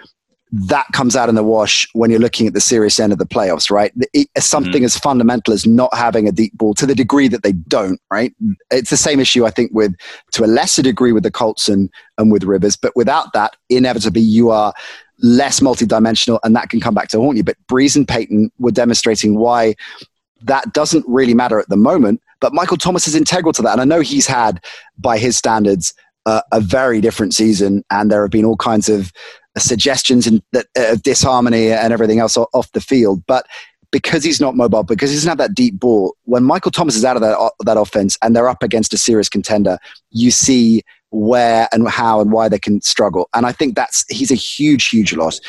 that comes out in the wash when you're looking at the serious end of the playoffs, right? It, something mm-hmm. as fundamental as not having a deep ball, to the degree that they don't, right? It's the same issue, I think, with to a lesser degree with the Colts and, and with Rivers. But without that, inevitably you are less multidimensional, and that can come back to haunt you. But Brees and Peyton were demonstrating why that doesn't really matter at the moment. But Michael Thomas is integral to that. And I know he's had, by his standards, uh, a very different season. And there have been all kinds of suggestions in, that, uh, of disharmony and everything else off the field. But because he's not mobile, because he doesn't have that deep ball, when Michael Thomas is out of that, that offense and they're up against a serious contender, you see where and how and why they can struggle. And I think that's he's a huge, huge loss.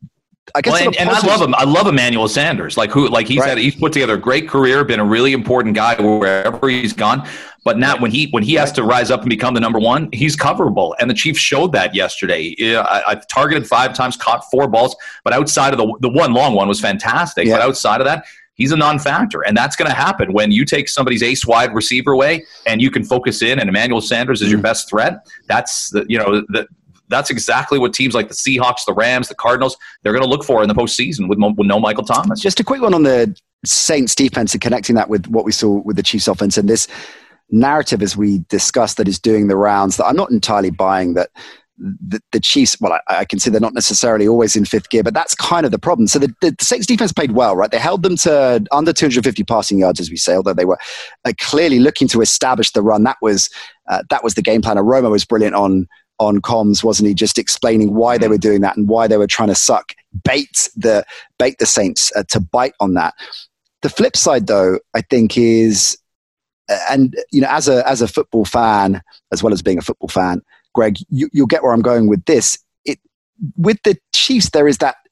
I guess well, and, and I love him. I love Emmanuel Sanders. Like who? Like he's right. had. He's put together a great career. Been a really important guy wherever he's gone. But now, when he when he has to rise up and become the number one, he's coverable. And the Chiefs showed that yesterday. Yeah, I, I targeted five times, caught four balls. But outside of the the one long one was fantastic. Yeah. But outside of that, he's a non-factor. And that's going to happen when you take somebody's ace wide receiver away and you can focus in. And Emmanuel Sanders is mm-hmm. your best threat. That's the you know the. That's exactly what teams like the Seahawks, the Rams, the Cardinals, they're going to look for in the postseason with, with no Michael Thomas. Just a quick one on the Saints defense and connecting that with what we saw with the Chiefs offense and this narrative, as we discussed, that is doing the rounds, that I'm not entirely buying that the, the Chiefs, well, I, I can see they're not necessarily always in fifth gear, but that's kind of the problem. So the, the, the Saints defense played well, right? They held them to under two hundred fifty passing yards, as we say, although they were uh, clearly looking to establish the run. That was, uh, that was the game plan. And Romo was brilliant on on comms, wasn't he, just explaining why they were doing that and why they were trying to suck bait the bait the Saints uh, to bite on that. The flip side, though, I think is, uh, and you know, as a as a football fan, as well as being a football fan, Greg, you, you'll get where I'm going with this. It with the Chiefs, there is that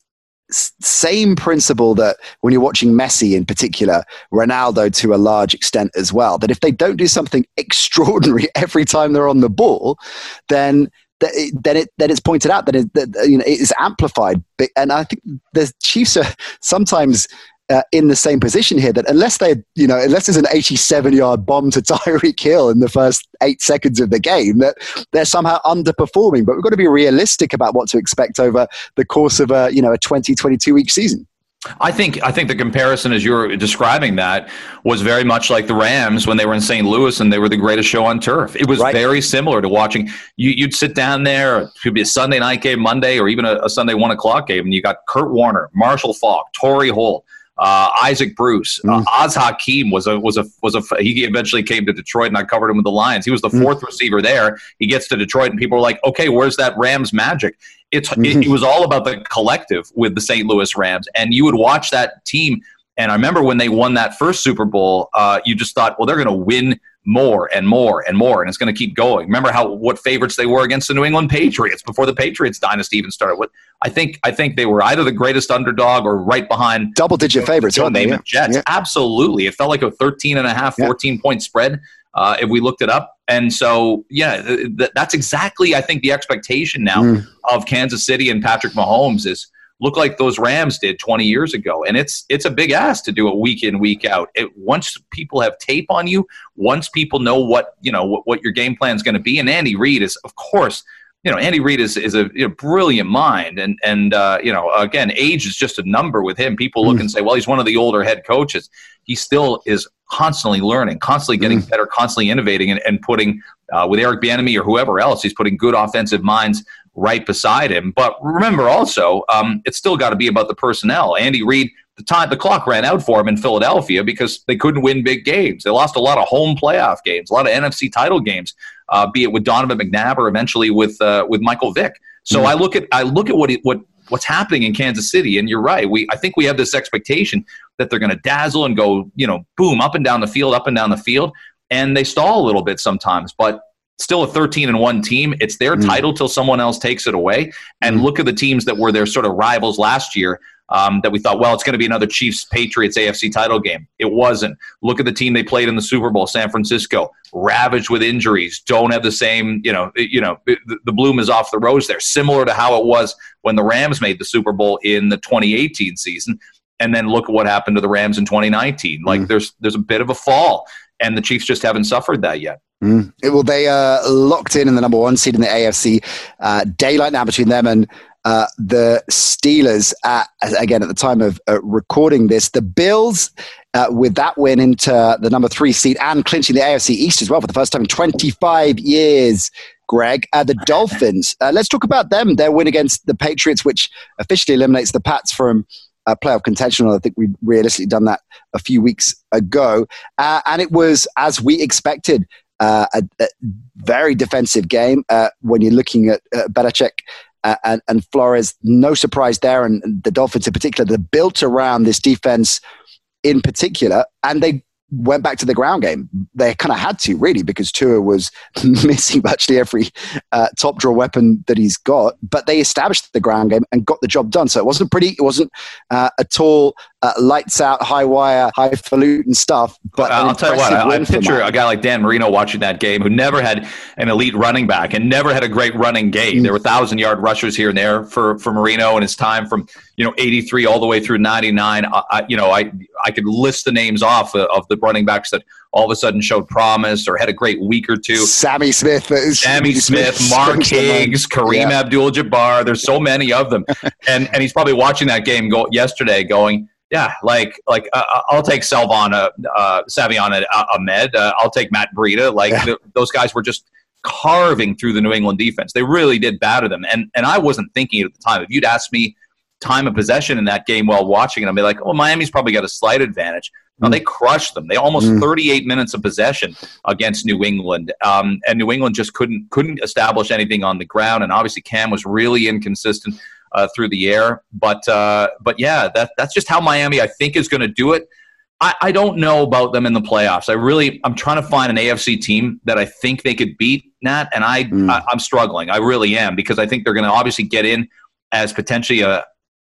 same principle that when you're watching Messi in particular, Ronaldo to a large extent as well, that if they don't do something extraordinary every time they're on the ball, then then it then it's pointed out that it, that, you know, it is amplified. And I think the Chiefs are sometimes uh, in the same position here, that unless they, you know, unless there's an eighty-seven yard bomb to Tyreek Hill in the first eight seconds of the game, that they're somehow underperforming. But we've got to be realistic about what to expect over the course of a, you know, a twenty, twenty-two week season. I think I think the comparison, as you're describing that, was very much like the Rams when they were in Saint Louis and they were the greatest show on turf. It was right. very similar to watching. You, you'd sit down there, it could be a Sunday night game, Monday, or even a, a Sunday one o'clock game, and you got Kurt Warner, Marshall Faulk, Torrey Holt, uh, Isaac Bruce, mm. uh, Oz Hakeem was a was a was a he eventually came to Detroit, and I covered him with the Lions. He was the fourth mm. receiver there. He gets to Detroit, and people are like, "Okay, where's that Rams magic?" It's mm-hmm. it, it was all about the collective with the Saint Louis Rams, and you would watch that team. And I remember when they won that first Super Bowl, uh, you just thought, well, they're going to win more and more and more, and it's going to keep going. Remember how what favorites they were against the New England Patriots before the Patriots dynasty even started. What I think I think they were either the greatest underdog or right behind double digit favorites. Don't name yeah. it, Jets. Yeah. Absolutely, it felt like a thirteen and a half, fourteen yeah. point spread. Uh, if we looked it up. And so, yeah, th- th- that's exactly, I think, the expectation now mm. of Kansas City and Patrick Mahomes is look like those Rams did twenty years ago. And it's it's a big ask to do it week in, week out. It, once people have tape on you, once people know what, you know, what, what your game plan is going to be. And Andy Reid is, of course, you know, Andy Reid is, is a you know, brilliant mind. And, and uh, you know, again, age is just a number with him. People look mm. and say, well, he's one of the older head coaches. He still is constantly learning, constantly getting mm. better, constantly innovating, and, and putting, uh, with Eric Bieniemy or whoever else, he's putting good offensive minds right beside him. But remember also, um, it's still got to be about the personnel. Andy Reid, the time the clock ran out for him in Philadelphia because they couldn't win big games. They lost a lot of home playoff games, a lot of N F C title games, uh, be it with Donovan McNabb or eventually with uh, with Michael Vick. So mm. I look at I look at what it, what what's happening in Kansas City, and you're right. We I think we have this expectation that they're going to dazzle and go, you know, boom, up and down the field, up and down the field, and they stall a little bit sometimes, but still a thirteen and one team. It's their mm. title till someone else takes it away. And mm. look at the teams that were their sort of rivals last year. Um, that we thought, well, it's going to be another Chiefs-Patriots A F C title game. It wasn't. Look at the team they played in the Super Bowl, San Francisco, ravaged with injuries, don't have the same, you know, you know, the, the bloom is off the rose there, similar to how it was when the Rams made the Super Bowl in the twenty eighteen season. And then look at what happened to the Rams in twenty nineteen. Like mm. there's there's a bit of a fall, and the Chiefs just haven't suffered that yet. Mm. It, well, they uh, locked in in the number one seed in the A F C. Uh, daylight now between them and uh, the Steelers, at, again, at the time of uh, recording this, the Bills, uh, with that win into the number three seed and clinching the A F C East as well for the first time in twenty-five years, Greg. Uh, the Dolphins, uh, let's talk about them. Their win against the Patriots, which officially eliminates the Pats from uh, playoff contention. I think we'd realistically done that a few weeks ago. Uh, and it was, as we expected, uh, a, a very defensive game uh, when you're looking at uh, Belichick uh, and, and Flores. No surprise there. And the Dolphins in particular, they're built around this defense in particular, and they went back to the ground game. They kind of had to, really, because Tua was missing virtually every uh, top draw weapon that he's got. But they established the ground game and got the job done. So it wasn't pretty. It wasn't uh, at all uh, lights out, high wire, highfalutin stuff. But well, I'll tell you what, I, I picture a guy like Dan Marino watching that game who never had an elite running back and never had a great running game. Mm. There were thousand-yard rushers here and there for, for Marino and his time from you know eighty-three all the way through ninety-nine. I, you know, I I could list the names off of, of the running backs that all of a sudden showed promise or had a great week or two. Sammy Smith. Sammy Smith, Mark Higgs, Kareem yeah. Abdul-Jabbar. There's so many of them. and and he's probably watching that game go yesterday going, yeah, like like uh, I'll take Salvon, uh, uh, Savion uh, Ahmed. Uh, I'll take Matt Breida. Like yeah. the, those guys were just carving through the New England defense. They really did batter them. And and I wasn't thinking it at the time. If you'd asked me time of possession in that game while watching it, I'd be like, oh, Miami's probably got a slight advantage. No, they crushed them. They almost mm. thirty-eight minutes of possession against New England, um, and New England just couldn't couldn't establish anything on the ground. And obviously, Cam was really inconsistent uh, through the air. But uh, but yeah, that that's just how Miami, I think, is going to do it. I, I don't know about them in the playoffs. I really I'm trying to find an A F C team that I think they could beat, Nat, and I, mm. I I'm struggling. I really am, because I think they're going to obviously get in as potentially a.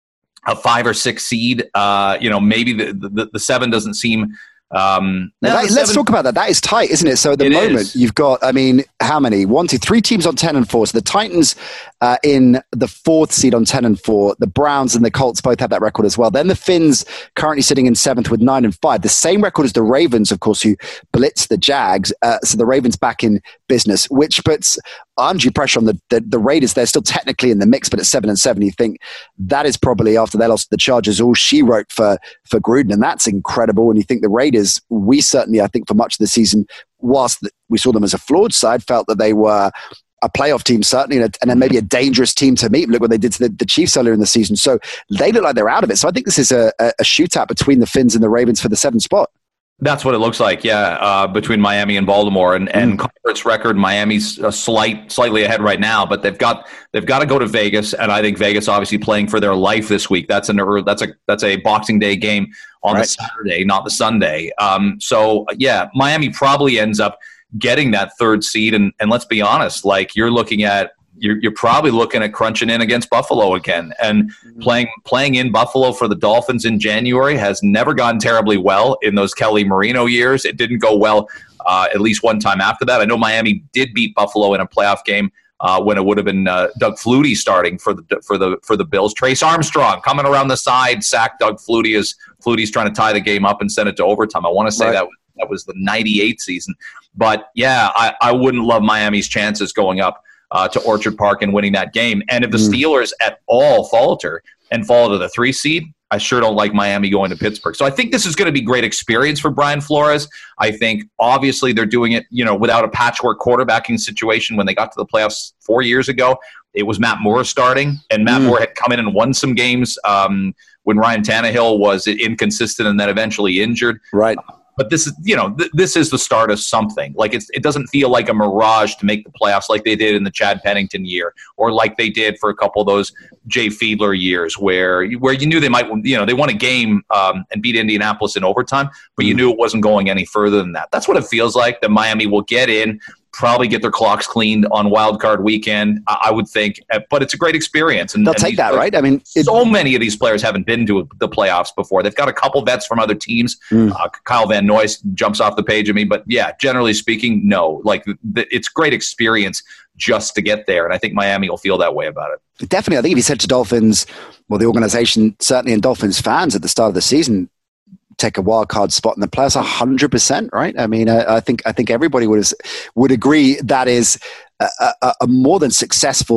a five or six seed. Uh, you know, maybe the, the, the seven doesn't seem... Um, no, that, let's talk about that. That is tight, isn't it? So at the moment, is. You've got, I mean, how many? One, two, three teams on ten and four. So the Titans uh, in the fourth seed on ten and four. The Browns and the Colts both have that record as well. Then the Finns currently sitting in seventh with nine and five. The same record as the Ravens, of course, who blitzed the Jags. Uh, so the Ravens back in business, which puts undue pressure on the, the, the Raiders. They're still technically in the mix, but at seven and seven, you think that is probably, after they lost to the Chargers, all she wrote for, for Gruden. And that's incredible. And you think the Raiders, we certainly, I think for much of the season, whilst we saw them as a flawed side, felt that they were a playoff team, certainly, and, a, and then maybe a dangerous team to meet. Look what they did to the, the Chiefs earlier in the season. So they look like they're out of it. So I think this is a, a, a shootout between the Finns and the Ravens for the seventh spot. That's what it looks like, yeah, uh, between Miami and Baltimore. And, and mm. conference record, Miami's a slight, slightly ahead right now, but they've got they've got to go to Vegas, and I think Vegas obviously playing for their life this week. That's an that's a that's a Boxing Day game on right. the Saturday, not the Sunday. Um, so yeah, Miami probably ends up getting that third seed, and and let's be honest, like you're looking at. You're, you're probably looking at crunching in against Buffalo again. And mm-hmm. playing playing in Buffalo for the Dolphins in January has never gone terribly well in those Kelly Marino years. It didn't go well uh, at least one time after that. I know Miami did beat Buffalo in a playoff game uh, when it would have been uh, Doug Flutie starting for the for the for the Bills. Trace Armstrong coming around the side, sacked Doug Flutie as Flutie's trying to tie the game up and send it to overtime. I want to say right. that was, that was the ninety-eight season. But yeah, I, I wouldn't love Miami's chances going up Uh, to Orchard Park and winning that game. And if the mm. Steelers at all falter and fall to the three seed, I sure don't like Miami going to Pittsburgh. So I think this is going to be great experience for Brian Flores. I think obviously they're doing it, you know, without a patchwork quarterbacking situation. When they got to the playoffs four years ago, it was Matt Moore starting, and Matt mm. Moore had come in and won some games um, when Ryan Tannehill was inconsistent and then eventually injured. Right. Uh, But this is, you know, th- this is the start of something. Like it's, it doesn't feel like a mirage to make the playoffs like they did in the Chad Pennington year, or like they did for a couple of those Jay Fiedler years, where where you knew they might, you know, they won a game um, and beat Indianapolis in overtime, but you knew it wasn't going any further than that. That's what it feels like. That Miami will get in, probably get their clocks cleaned on Wild Card weekend, I would think. But it's a great experience. And they'll and take that, players, right? I mean, it, so many of these players haven't been to the playoffs before. They've got a couple vets from other teams. Mm. Uh, Kyle Van Noy jumps off the page at me. But yeah, generally speaking, no. Like the, it's great experience just to get there. And I think Miami will feel that way about it. Definitely. I think if you said to Dolphins, well, the organization, certainly, and Dolphins fans at the start of the season, take a wild card spot in the playoffs, a hundred percent, right? I mean, I, I think I think everybody would would agree that is a, a, a more than successful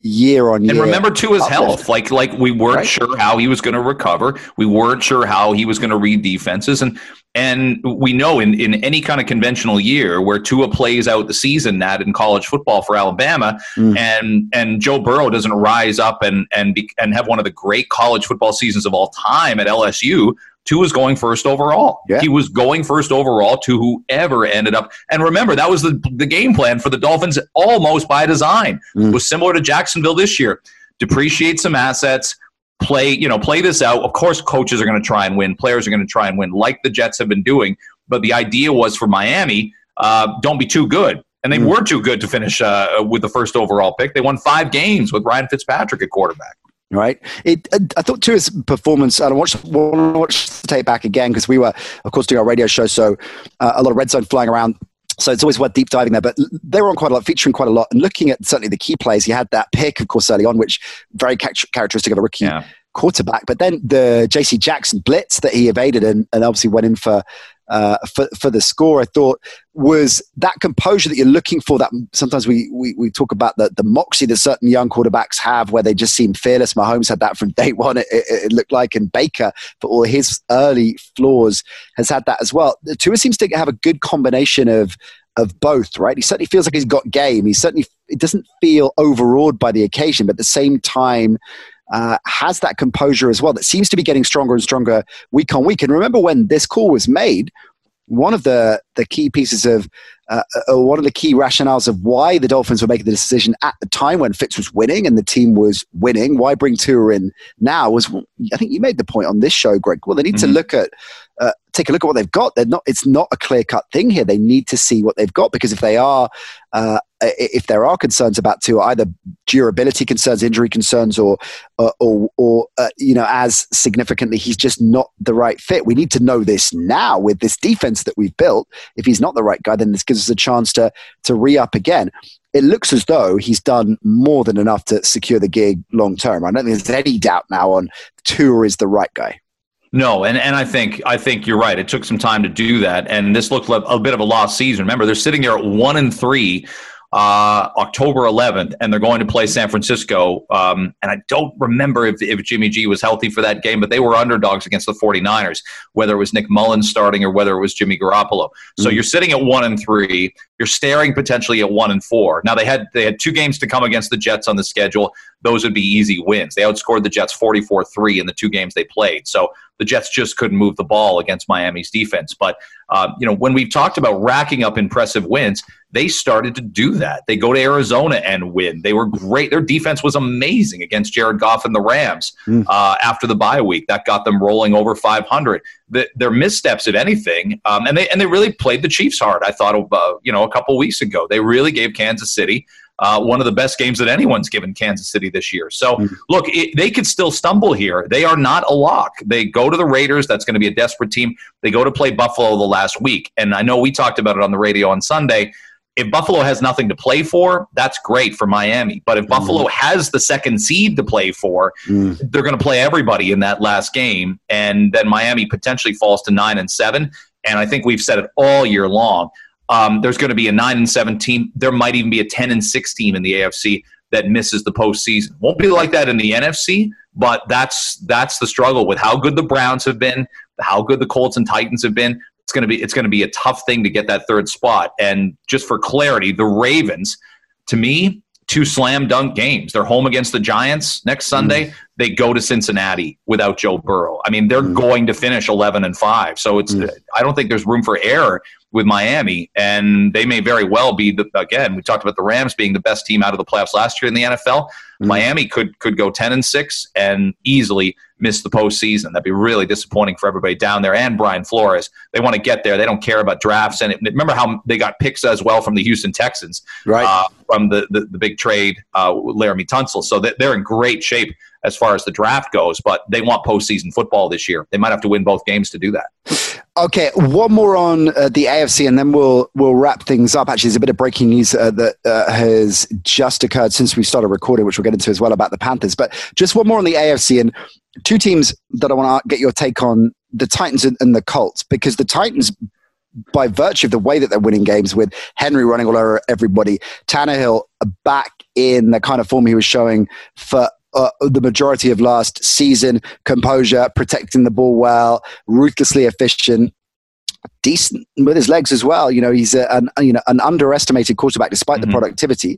year on year. And remember too his health. Like like we weren't right. sure how he was going to recover. We weren't sure how he was going to read defenses. And and we know in, in any kind of conventional year where Tua plays out the season, Nat, in college football for Alabama, mm. and and Joe Burrow doesn't rise up and and be, and have one of the great college football seasons of all time at L S U, Tua was going first overall. Yeah. He was going first overall to whoever ended up. And remember, that was the, the game plan for the Dolphins almost by design. Mm. It was similar to Jacksonville this year. Depreciate some assets, play, you know, play this out. Of course, coaches are going to try and win. Players are going to try and win like the Jets have been doing. But the idea was for Miami, uh, don't be too good. And they mm. were too good to finish uh, with the first overall pick. They won five games with Ryan Fitzpatrick at quarterback. Right. It. I thought Tua's performance, and I watched, watched the tape back again because we were, of course, doing our radio show, so uh, a lot of red zone flying around. So it's always worth deep diving there. But they were on quite a lot, featuring quite a lot. And looking at certainly the key plays, he had that pick, of course, early on, which very characteristic of a rookie yeah. quarterback. But then the J C Jackson blitz that he evaded and, and obviously went in for, uh, for for the score, I thought was that composure that you're looking for. That sometimes we we, we talk about the, the moxie that certain young quarterbacks have where they just seem fearless. Mahomes had that from day one, it, it, it looked like, and Baker, for all his early flaws, has had that as well. Tua seems to have a good combination of of both, right? He certainly feels like he's got game. He certainly it doesn't feel overawed by the occasion, but at the same time uh, has that composure as well that seems to be getting stronger and stronger week on week. And remember when this call was made, one of the, the key pieces of, uh, uh, one of the key rationales of why the Dolphins were making the decision at the time when Fitz was winning and the team was winning, why bring Tua in now was, I think you made the point on this show, Greg. Well, they need mm-hmm. to look at, uh, take a look at what they've got. They're not, it's not a clear-cut thing here. They need to see what they've got, because if they are, uh, if there are concerns about Tua, either durability concerns, injury concerns, or, or, or, or uh, you know, as significantly, he's just not the right fit. We need to know this now with this defense that we've built. If he's not the right guy, then this gives us a chance to to re-up again. It looks as though he's done more than enough to secure the gig long term. I don't think there's any doubt now on Tua is the right guy. No, and, and I think I think you're right. It took some time to do that, and this looked like a bit of a lost season. Remember, they're sitting there at one and three, uh, October eleventh, and they're going to play San Francisco. Um, and I don't remember if, if Jimmy G was healthy for that game, but they were underdogs against the 49ers, whether it was Nick Mullins starting or whether it was Jimmy Garoppolo. So mm-hmm. you're sitting at one and three. You're staring potentially at one and four. Now they had they had two games to come against the Jets on the schedule. Those would be easy wins. They outscored the Jets forty-four three in the two games they played. So the Jets just couldn't move the ball against Miami's defense. But uh, you know, when we've talked about racking up impressive wins, they started to do that. They go to Arizona and win. They were great. Their defense was amazing against Jared Goff and the Rams mm. uh, after the bye week. That got them rolling over five hundred. The, their missteps, if anything, um, and they and they really played the Chiefs hard. I thought, of, uh, you know, a couple weeks ago, they really gave Kansas City uh, one of the best games that anyone's given Kansas City this year. So, mm. look, it, they could still stumble here. They are not a lock. They go to the Raiders. That's going to be a desperate team. They go to play Buffalo the last week, and I know we talked about it on the radio on Sunday. If Buffalo has nothing to play for, that's great for Miami. But if mm. Buffalo has the second seed to play for, mm. they're going to play everybody in that last game. And then Miami potentially falls to nine and seven. And I think we've said it all year long. Um, there's going to be a nine and seven team. There might even be a ten and six team in the A F C that misses the postseason. Won't be like that in the N F C, but that's that's the struggle with how good the Browns have been, how good the Colts and Titans have been. It's going to be it's going to be a tough thing to get that third spot. And just for clarity, the Ravens, to me, two slam dunk games. They're home against the Giants next Sunday. Mm. They go to Cincinnati without Joe Burrow. I mean, they're mm. going to finish eleven and five. So it's mm. I don't think there's room for error with Miami, and they may very well be the, again, we talked about the Rams being the best team out of the playoffs last year in the N F L. Mm. Miami could could go ten and six and easily miss the postseason. That'd be really disappointing for everybody down there and Brian Flores. They want to get there. They don't care about drafts. And it, remember how they got picks as well from the Houston Texans, right? Uh, from the, the, the big trade, uh, with Laramie Tunsil. So they're in great shape as far as the draft goes, but they want postseason football this year. They might have to win both games to do that. Okay, one more on uh, the A F C, and then we'll we'll wrap things up. Actually, there's a bit of breaking news uh, that uh, has just occurred since we started recording, which we'll get into as well about the Panthers. But just one more on the A F C, and two teams that I want to get your take on, the Titans and, and the Colts, because the Titans, by virtue of the way that they're winning games with Henry running all over everybody, Tannehill back in the kind of form he was showing for uh, the majority of last season. Composure, protecting the ball well, ruthlessly efficient, decent with his legs as well. You know, he's a, an you know an underestimated quarterback despite mm-hmm. the productivity.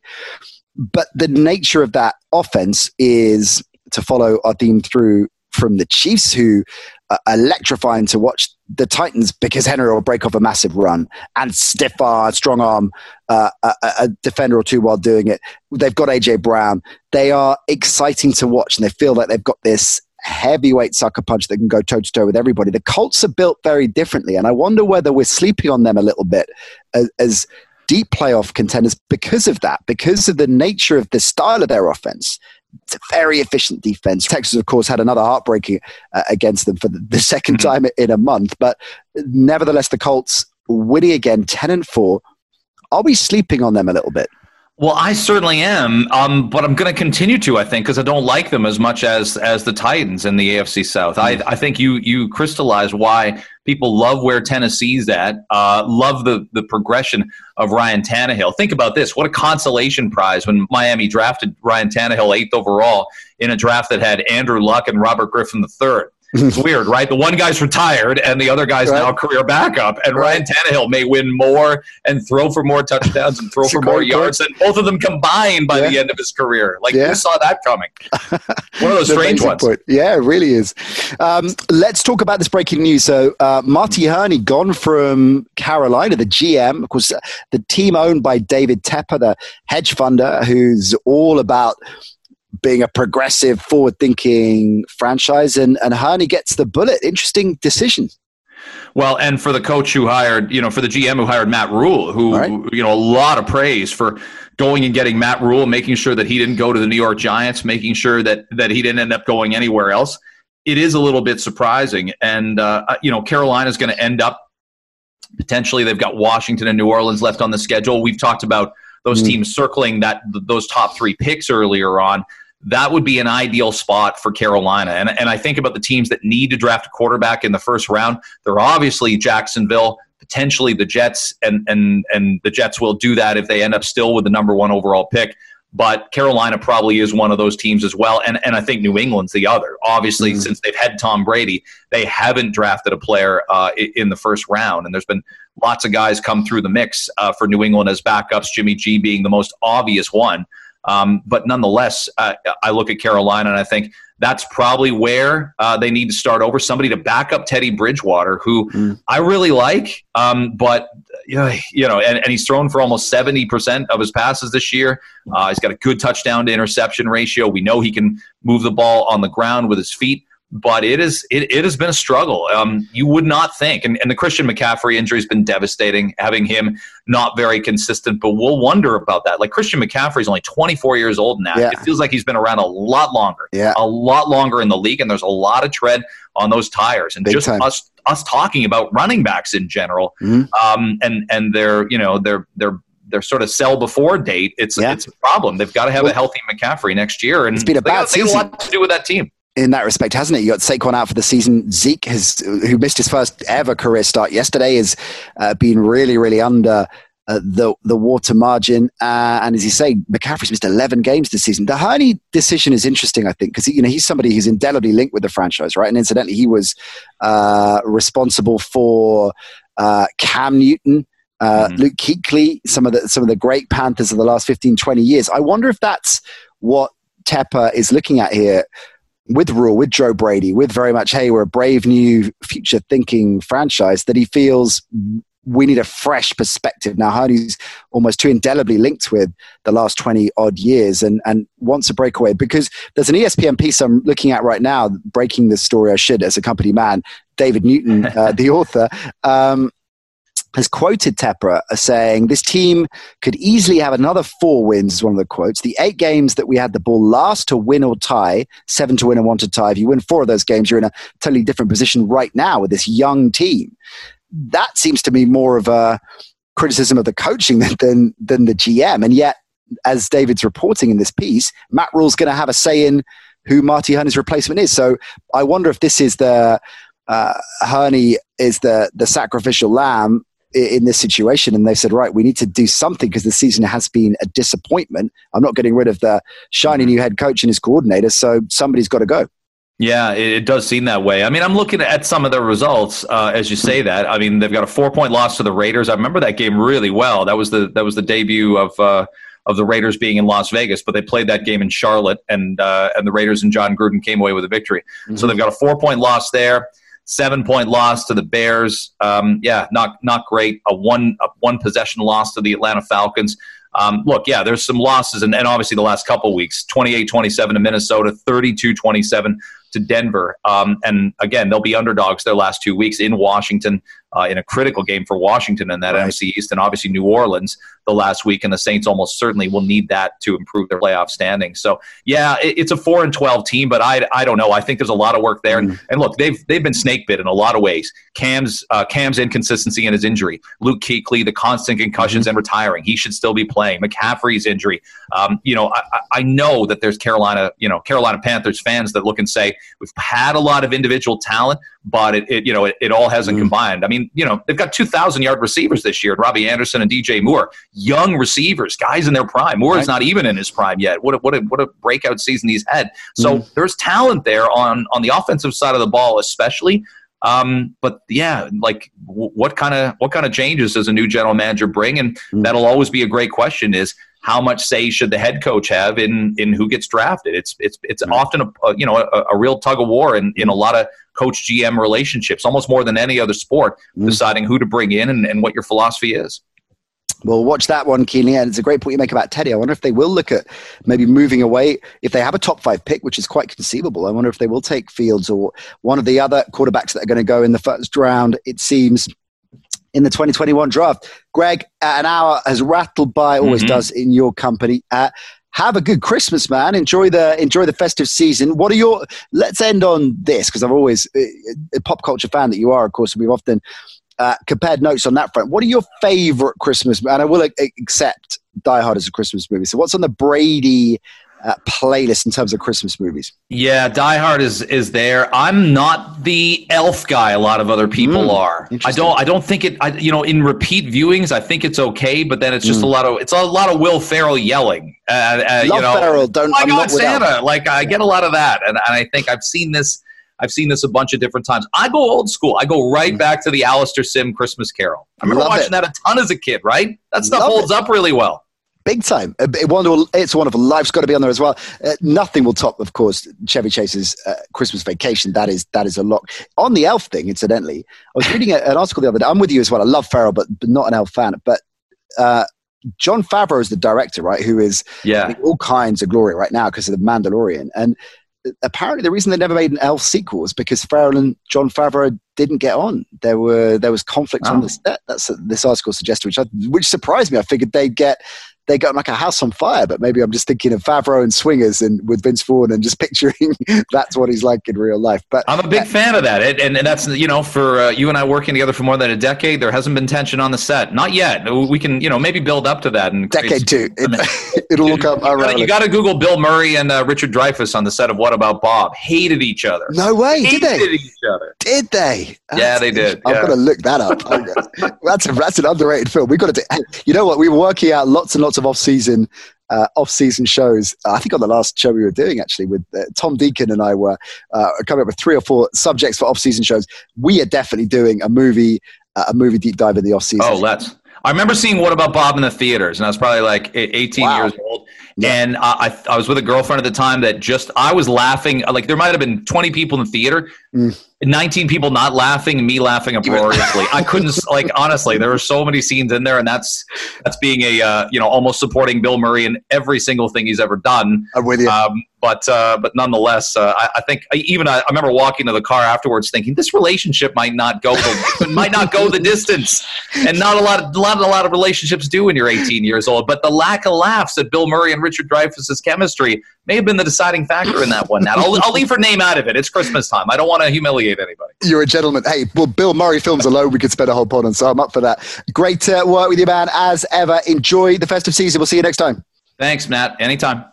But the nature of that offense is, to follow our theme through from the Chiefs, who are electrifying to watch, the Titans, because Henry will break off a massive run and stiff arm, strong arm uh, a, a defender or two while doing it. They've got A J Brown. They are exciting to watch, and they feel like they've got this heavyweight sucker punch that can go toe to toe with everybody. The Colts are built very differently, and I wonder whether we're sleeping on them a little bit as, as deep playoff contenders because of that, because of the nature of the style of their offense. It's a very efficient defense. Texas, of course, had another heartbreaking uh, against them for the, the second mm-hmm. time in a month. But nevertheless, the Colts winning again, ten and four. Are we sleeping on them a little bit? Well, I certainly am, um, but I'm going to continue to, I think, because I don't like them as much as as the Titans in the A F C South. I, I think you you crystallize why people love where Tennessee's at, uh, love the, the progression of Ryan Tannehill. Think about this. What a consolation prize when Miami drafted Ryan Tannehill eighth overall in a draft that had Andrew Luck and Robert Griffin the third. It's weird, right? The one guy's retired and the other guy's right. now a career backup. And right. Ryan Tannehill may win more and throw for more touchdowns and throw for more yards than both of them combined by yeah. the end of his career. Like, yeah. who saw that coming? One of those strange ones. Point. Yeah, it really is. Um, let's talk about this breaking news. So uh, Marty Hurney gone from Carolina, the G M, of course, uh, the team owned by David Tepper, the hedge funder who's all about being a progressive, forward-thinking franchise, and, and Hurney gets the bullet. Interesting decision. Well, and for the coach who hired, you know, for the G M who hired Matt Rule, who, right. you know, a lot of praise for going and getting Matt Rule, making sure that he didn't go to the New York Giants, making sure that that he didn't end up going anywhere else. It is a little bit surprising. And, uh, you know, Carolina's going to end up, potentially, they've got Washington and New Orleans left on the schedule. We've talked about those mm. teams circling that those top three picks earlier on. That would be an ideal spot for Carolina. And, and I think about the teams that need to draft a quarterback in the first round. They're obviously Jacksonville, potentially the Jets, and and and the Jets will do that if they end up still with the number one overall pick. But Carolina probably is one of those teams as well. And, and I think New England's the other. Obviously, mm-hmm. since they've had Tom Brady, they haven't drafted a player uh, in the first round. And there's been lots of guys come through the mix uh, for New England as backups, Jimmy G being the most obvious one. Um, but nonetheless, uh, I look at Carolina and I think that's probably where uh, they need to start over. Somebody to back up Teddy Bridgewater, who mm. I really like, um, but you know, you know and, and he's thrown for almost seventy percent of his passes this year. Uh, he's got a good touchdown to interception ratio. We know he can move the ball on the ground with his feet. But it is it, it has been a struggle. Um, you would not think, and, and the Christian McCaffrey injury has been devastating, having him not very consistent. But we'll wonder about that. Like, Christian McCaffrey is only twenty-four years old now. Yeah. It feels like he's been around a lot longer, yeah. a lot longer in the league, and there's a lot of tread on those tires. And Big just time. us us talking about running backs in general, mm-hmm. um, and and their you know their their their sort of sell before date. It's yeah. it's a problem. They've got to have well, a healthy McCaffrey next year, and it's been a bad season. They got a lot to do with that team. In that respect, hasn't it? You got Saquon out for the season. Zeke, has, who missed his first ever career start yesterday, has uh, been really, really under uh, the the water margin. Uh, and as you say, McCaffrey's missed eleven games this season. The Hurney decision is interesting, I think, because you know he's somebody who's indelibly linked with the franchise, right? And incidentally, he was uh, responsible for uh, Cam Newton, uh, mm-hmm. Luke Kuechly, some of the some of the great Panthers of the last fifteen, twenty years. I wonder if that's what Tepper is looking at here. With Rule, with Joe Brady, with very much, hey, we're a brave new future-thinking franchise, that he feels we need a fresh perspective. Now, Hurney's almost too indelibly linked with the last twenty-odd years and, and wants a breakaway. Because there's an E S P N piece I'm looking at right now, breaking this story I should as a company man, David Newton, uh, the author, um, has quoted Tepper as saying, this team could easily have another four wins, is one of the quotes. The eight games that we had the ball last to win or tie, seven to win and one to tie. If you win four of those games, you're in a totally different position right now with this young team. That seems to me more of a criticism of the coaching than, than, than the G M. And yet, as David's reporting in this piece, Matt Rule's going to have a say in who Marty Hurney's replacement is. So I wonder if this is the, uh, Hurney is the, the sacrificial lamb, in this situation, and they said, right, we need to do something because the season has been a disappointment. I'm not getting rid of the shiny new head coach and his coordinator, so somebody's got to go. Yeah, it, it does seem that way. I mean, I'm looking at some of the results uh, as you say that. I mean, they've got a four-point loss to the Raiders. I remember that game really well. That was the that was the debut of uh, of the Raiders being in Las Vegas, but they played that game in Charlotte, and uh, and the Raiders and John Gruden came away with a victory. Mm-hmm. So they've got a four-point loss there. Seven-point loss to the Bears. Um, yeah, not not great. A one a one possession loss to the Atlanta Falcons. Um, look, yeah, there's some losses, and, and obviously the last couple of weeks, twenty-eight twenty-seven to Minnesota, thirty-two twenty-seven to Denver. Um, and again, they'll be underdogs their last two weeks in Washington, uh, in a critical game for Washington in that right. N F C East, and obviously New Orleans the last week, and the Saints almost certainly will need that to improve their playoff standing. So, yeah, it, it's a four and twelve team, but I, I don't know. I think there's a lot of work there. Mm. And, and look, they've they've been snake bit in a lot of ways. Cam's uh, Cam's inconsistency and his injury. Luke Kuechly, the constant concussions mm-hmm. and retiring. He should still be playing. McCaffrey's injury. Um, you know, I, I know that there's Carolina, you know, Carolina Panthers fans that look and say, we've had a lot of individual talent, but it, it you know, it, it all hasn't mm. combined. I mean, you know, they've got two thousand yard receivers this year, Robbie Anderson and D J Moore, young receivers, guys in their prime. Moore is not even in his prime yet. What a, what a, what a breakout season he's had. So mm. there's talent there on, on the offensive side of the ball, especially. Um, but yeah, like w- what kind of, what kind of changes does a new general manager bring? And mm. that'll always be a great question is, how much say should the head coach have in, in who gets drafted? It's it's it's mm. often a, a you know a, a real tug of war in, in a lot of coach G M relationships, almost more than any other sport, mm. deciding who to bring in and, and what your philosophy is. Well, watch that one, Keenly. And it's a great point you make about Teddy. I wonder if they will look at maybe moving away. If they have a top five pick, which is quite conceivable, I wonder if they will take Fields or one of the other quarterbacks that are going to go in the first round, it seems, in the twenty twenty-one draft. Greg, an hour has rattled by, always mm-hmm. does in your company. Uh, have a good Christmas, man. Enjoy the enjoy the festive season. What are your? Let's end on this, because I've always a pop culture fan that you are. Of course, we've often uh, compared notes on that front. What are your favorite Christmas? And I will accept Die Hard as a Christmas movie. So, what's on the Brady Uh, playlist in terms of Christmas movies? Yeah, Die Hard is is there. I'm not the Elf guy. A lot of other people mm, are. I don't. I don't think it. I, you know, in repeat viewings, I think it's okay. But then it's just mm. a lot of. It's a lot of Will Ferrell yelling. Uh, uh, Love you know, Ferrell. Don't. Oh my I'm God, not Santa! Like I get a lot of that, and, and I think I've seen this. I've seen this a bunch of different times. I go old school. I go right mm. back to the Alistair Sim Christmas Carol. I remember Love watching it. that a ton as a kid. Right, that stuff Love holds it. up really well. Big time. It's wonderful. It's wonderful. Life's got to be on there as well. Uh, nothing will top, of course, Chevy Chase's uh, Christmas Vacation. That is that is a lock. On the Elf thing, incidentally, I was reading a, an article the other day. I'm with you as well. I love Ferrell, but, but not an Elf fan. But uh, Jon Favreau is the director, right, who is yeah. in all kinds of glory right now because of The Mandalorian. And apparently the reason they never made an Elf sequel was because Ferrell and Jon Favreau didn't get on. There were there was conflict oh. on the set. That's a, this article suggested, which I, which surprised me. I figured they'd get they got like a house on fire, but maybe I'm just thinking of Favreau and Swingers and with Vince Vaughn and just picturing that's what he's like in real life. But I'm a big uh, fan of that. It, and, and that's, you know, for uh, you and I working together for more than a decade, there hasn't been tension on the set. Not yet. We can, you know, maybe build up to that. And decade two. It, it'll look up. You got to Google Bill Murray and uh, Richard Dreyfuss on the set of What About Bob. Hated each other. No way. Hated did they? Hated each other. Did they? That's, yeah, they did. I've yeah. got to look that up. that's, a, that's an underrated film. We've got to do, you know what? We were working out lots and lots of off-season Uh, off-season shows. I think on the last show we were doing, actually, with uh, Tom Deacon and I were uh, coming up with three or four subjects for off-season shows. We are definitely doing a movie, uh, a movie deep dive in the off-season. Oh, let's. I remember seeing What About Bob in the theaters, and I was probably like eighteen wow. years old. Yeah. And I, I was with a girlfriend at the time that just, I was laughing. Like there might have been twenty people in the theater, mm. nineteen people not laughing, and me laughing uproariously. I couldn't, like, honestly, there were so many scenes in there, and that's that's being a, uh, you know, almost supporting Bill Murray in every single thing he's ever done. I'm with you. Um, but but uh, but nonetheless, uh, I, I think I, even I, I remember walking to the car afterwards, thinking this relationship might not go the, might not go the distance, and not a lot of a lot, a lot of relationships do when you're eighteen years old. But the lack of laughs at Bill Murray and Richard Dreyfuss's chemistry may have been the deciding factor in that one. Now I'll, I'll leave her name out of it. It's Christmas time. I don't want to humiliate anybody. You're a gentleman. Hey, well, Bill Murray films alone, we could spend a whole pod on, so I'm up for that. Great to work with you, man, as ever. Enjoy the festive season. We'll see you next time. Thanks, Matt. Anytime.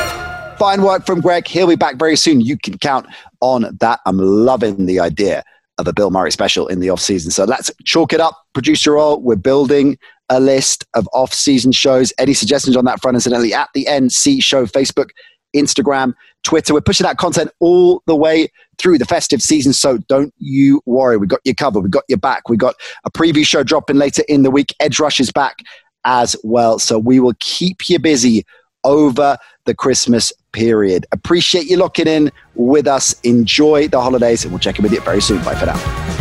Fine work from Greg. He'll be back very soon. You can count on that. I'm loving the idea of a Bill Murray special in the off season. So let's chalk it up. Producer Roll, we're building a list of off season shows. Any suggestions on that front? Incidentally, at the N C Show, Facebook, Instagram, Twitter. We're pushing out content all the way through the festive season, so don't you worry. We've got you covered. We've got your back. We've got a preview show dropping later in the week. Edge Rush is back as well, so we will keep you busy over the Christmas period. Appreciate you locking in with us. Enjoy the holidays, and we'll check in with you very soon. Bye for now.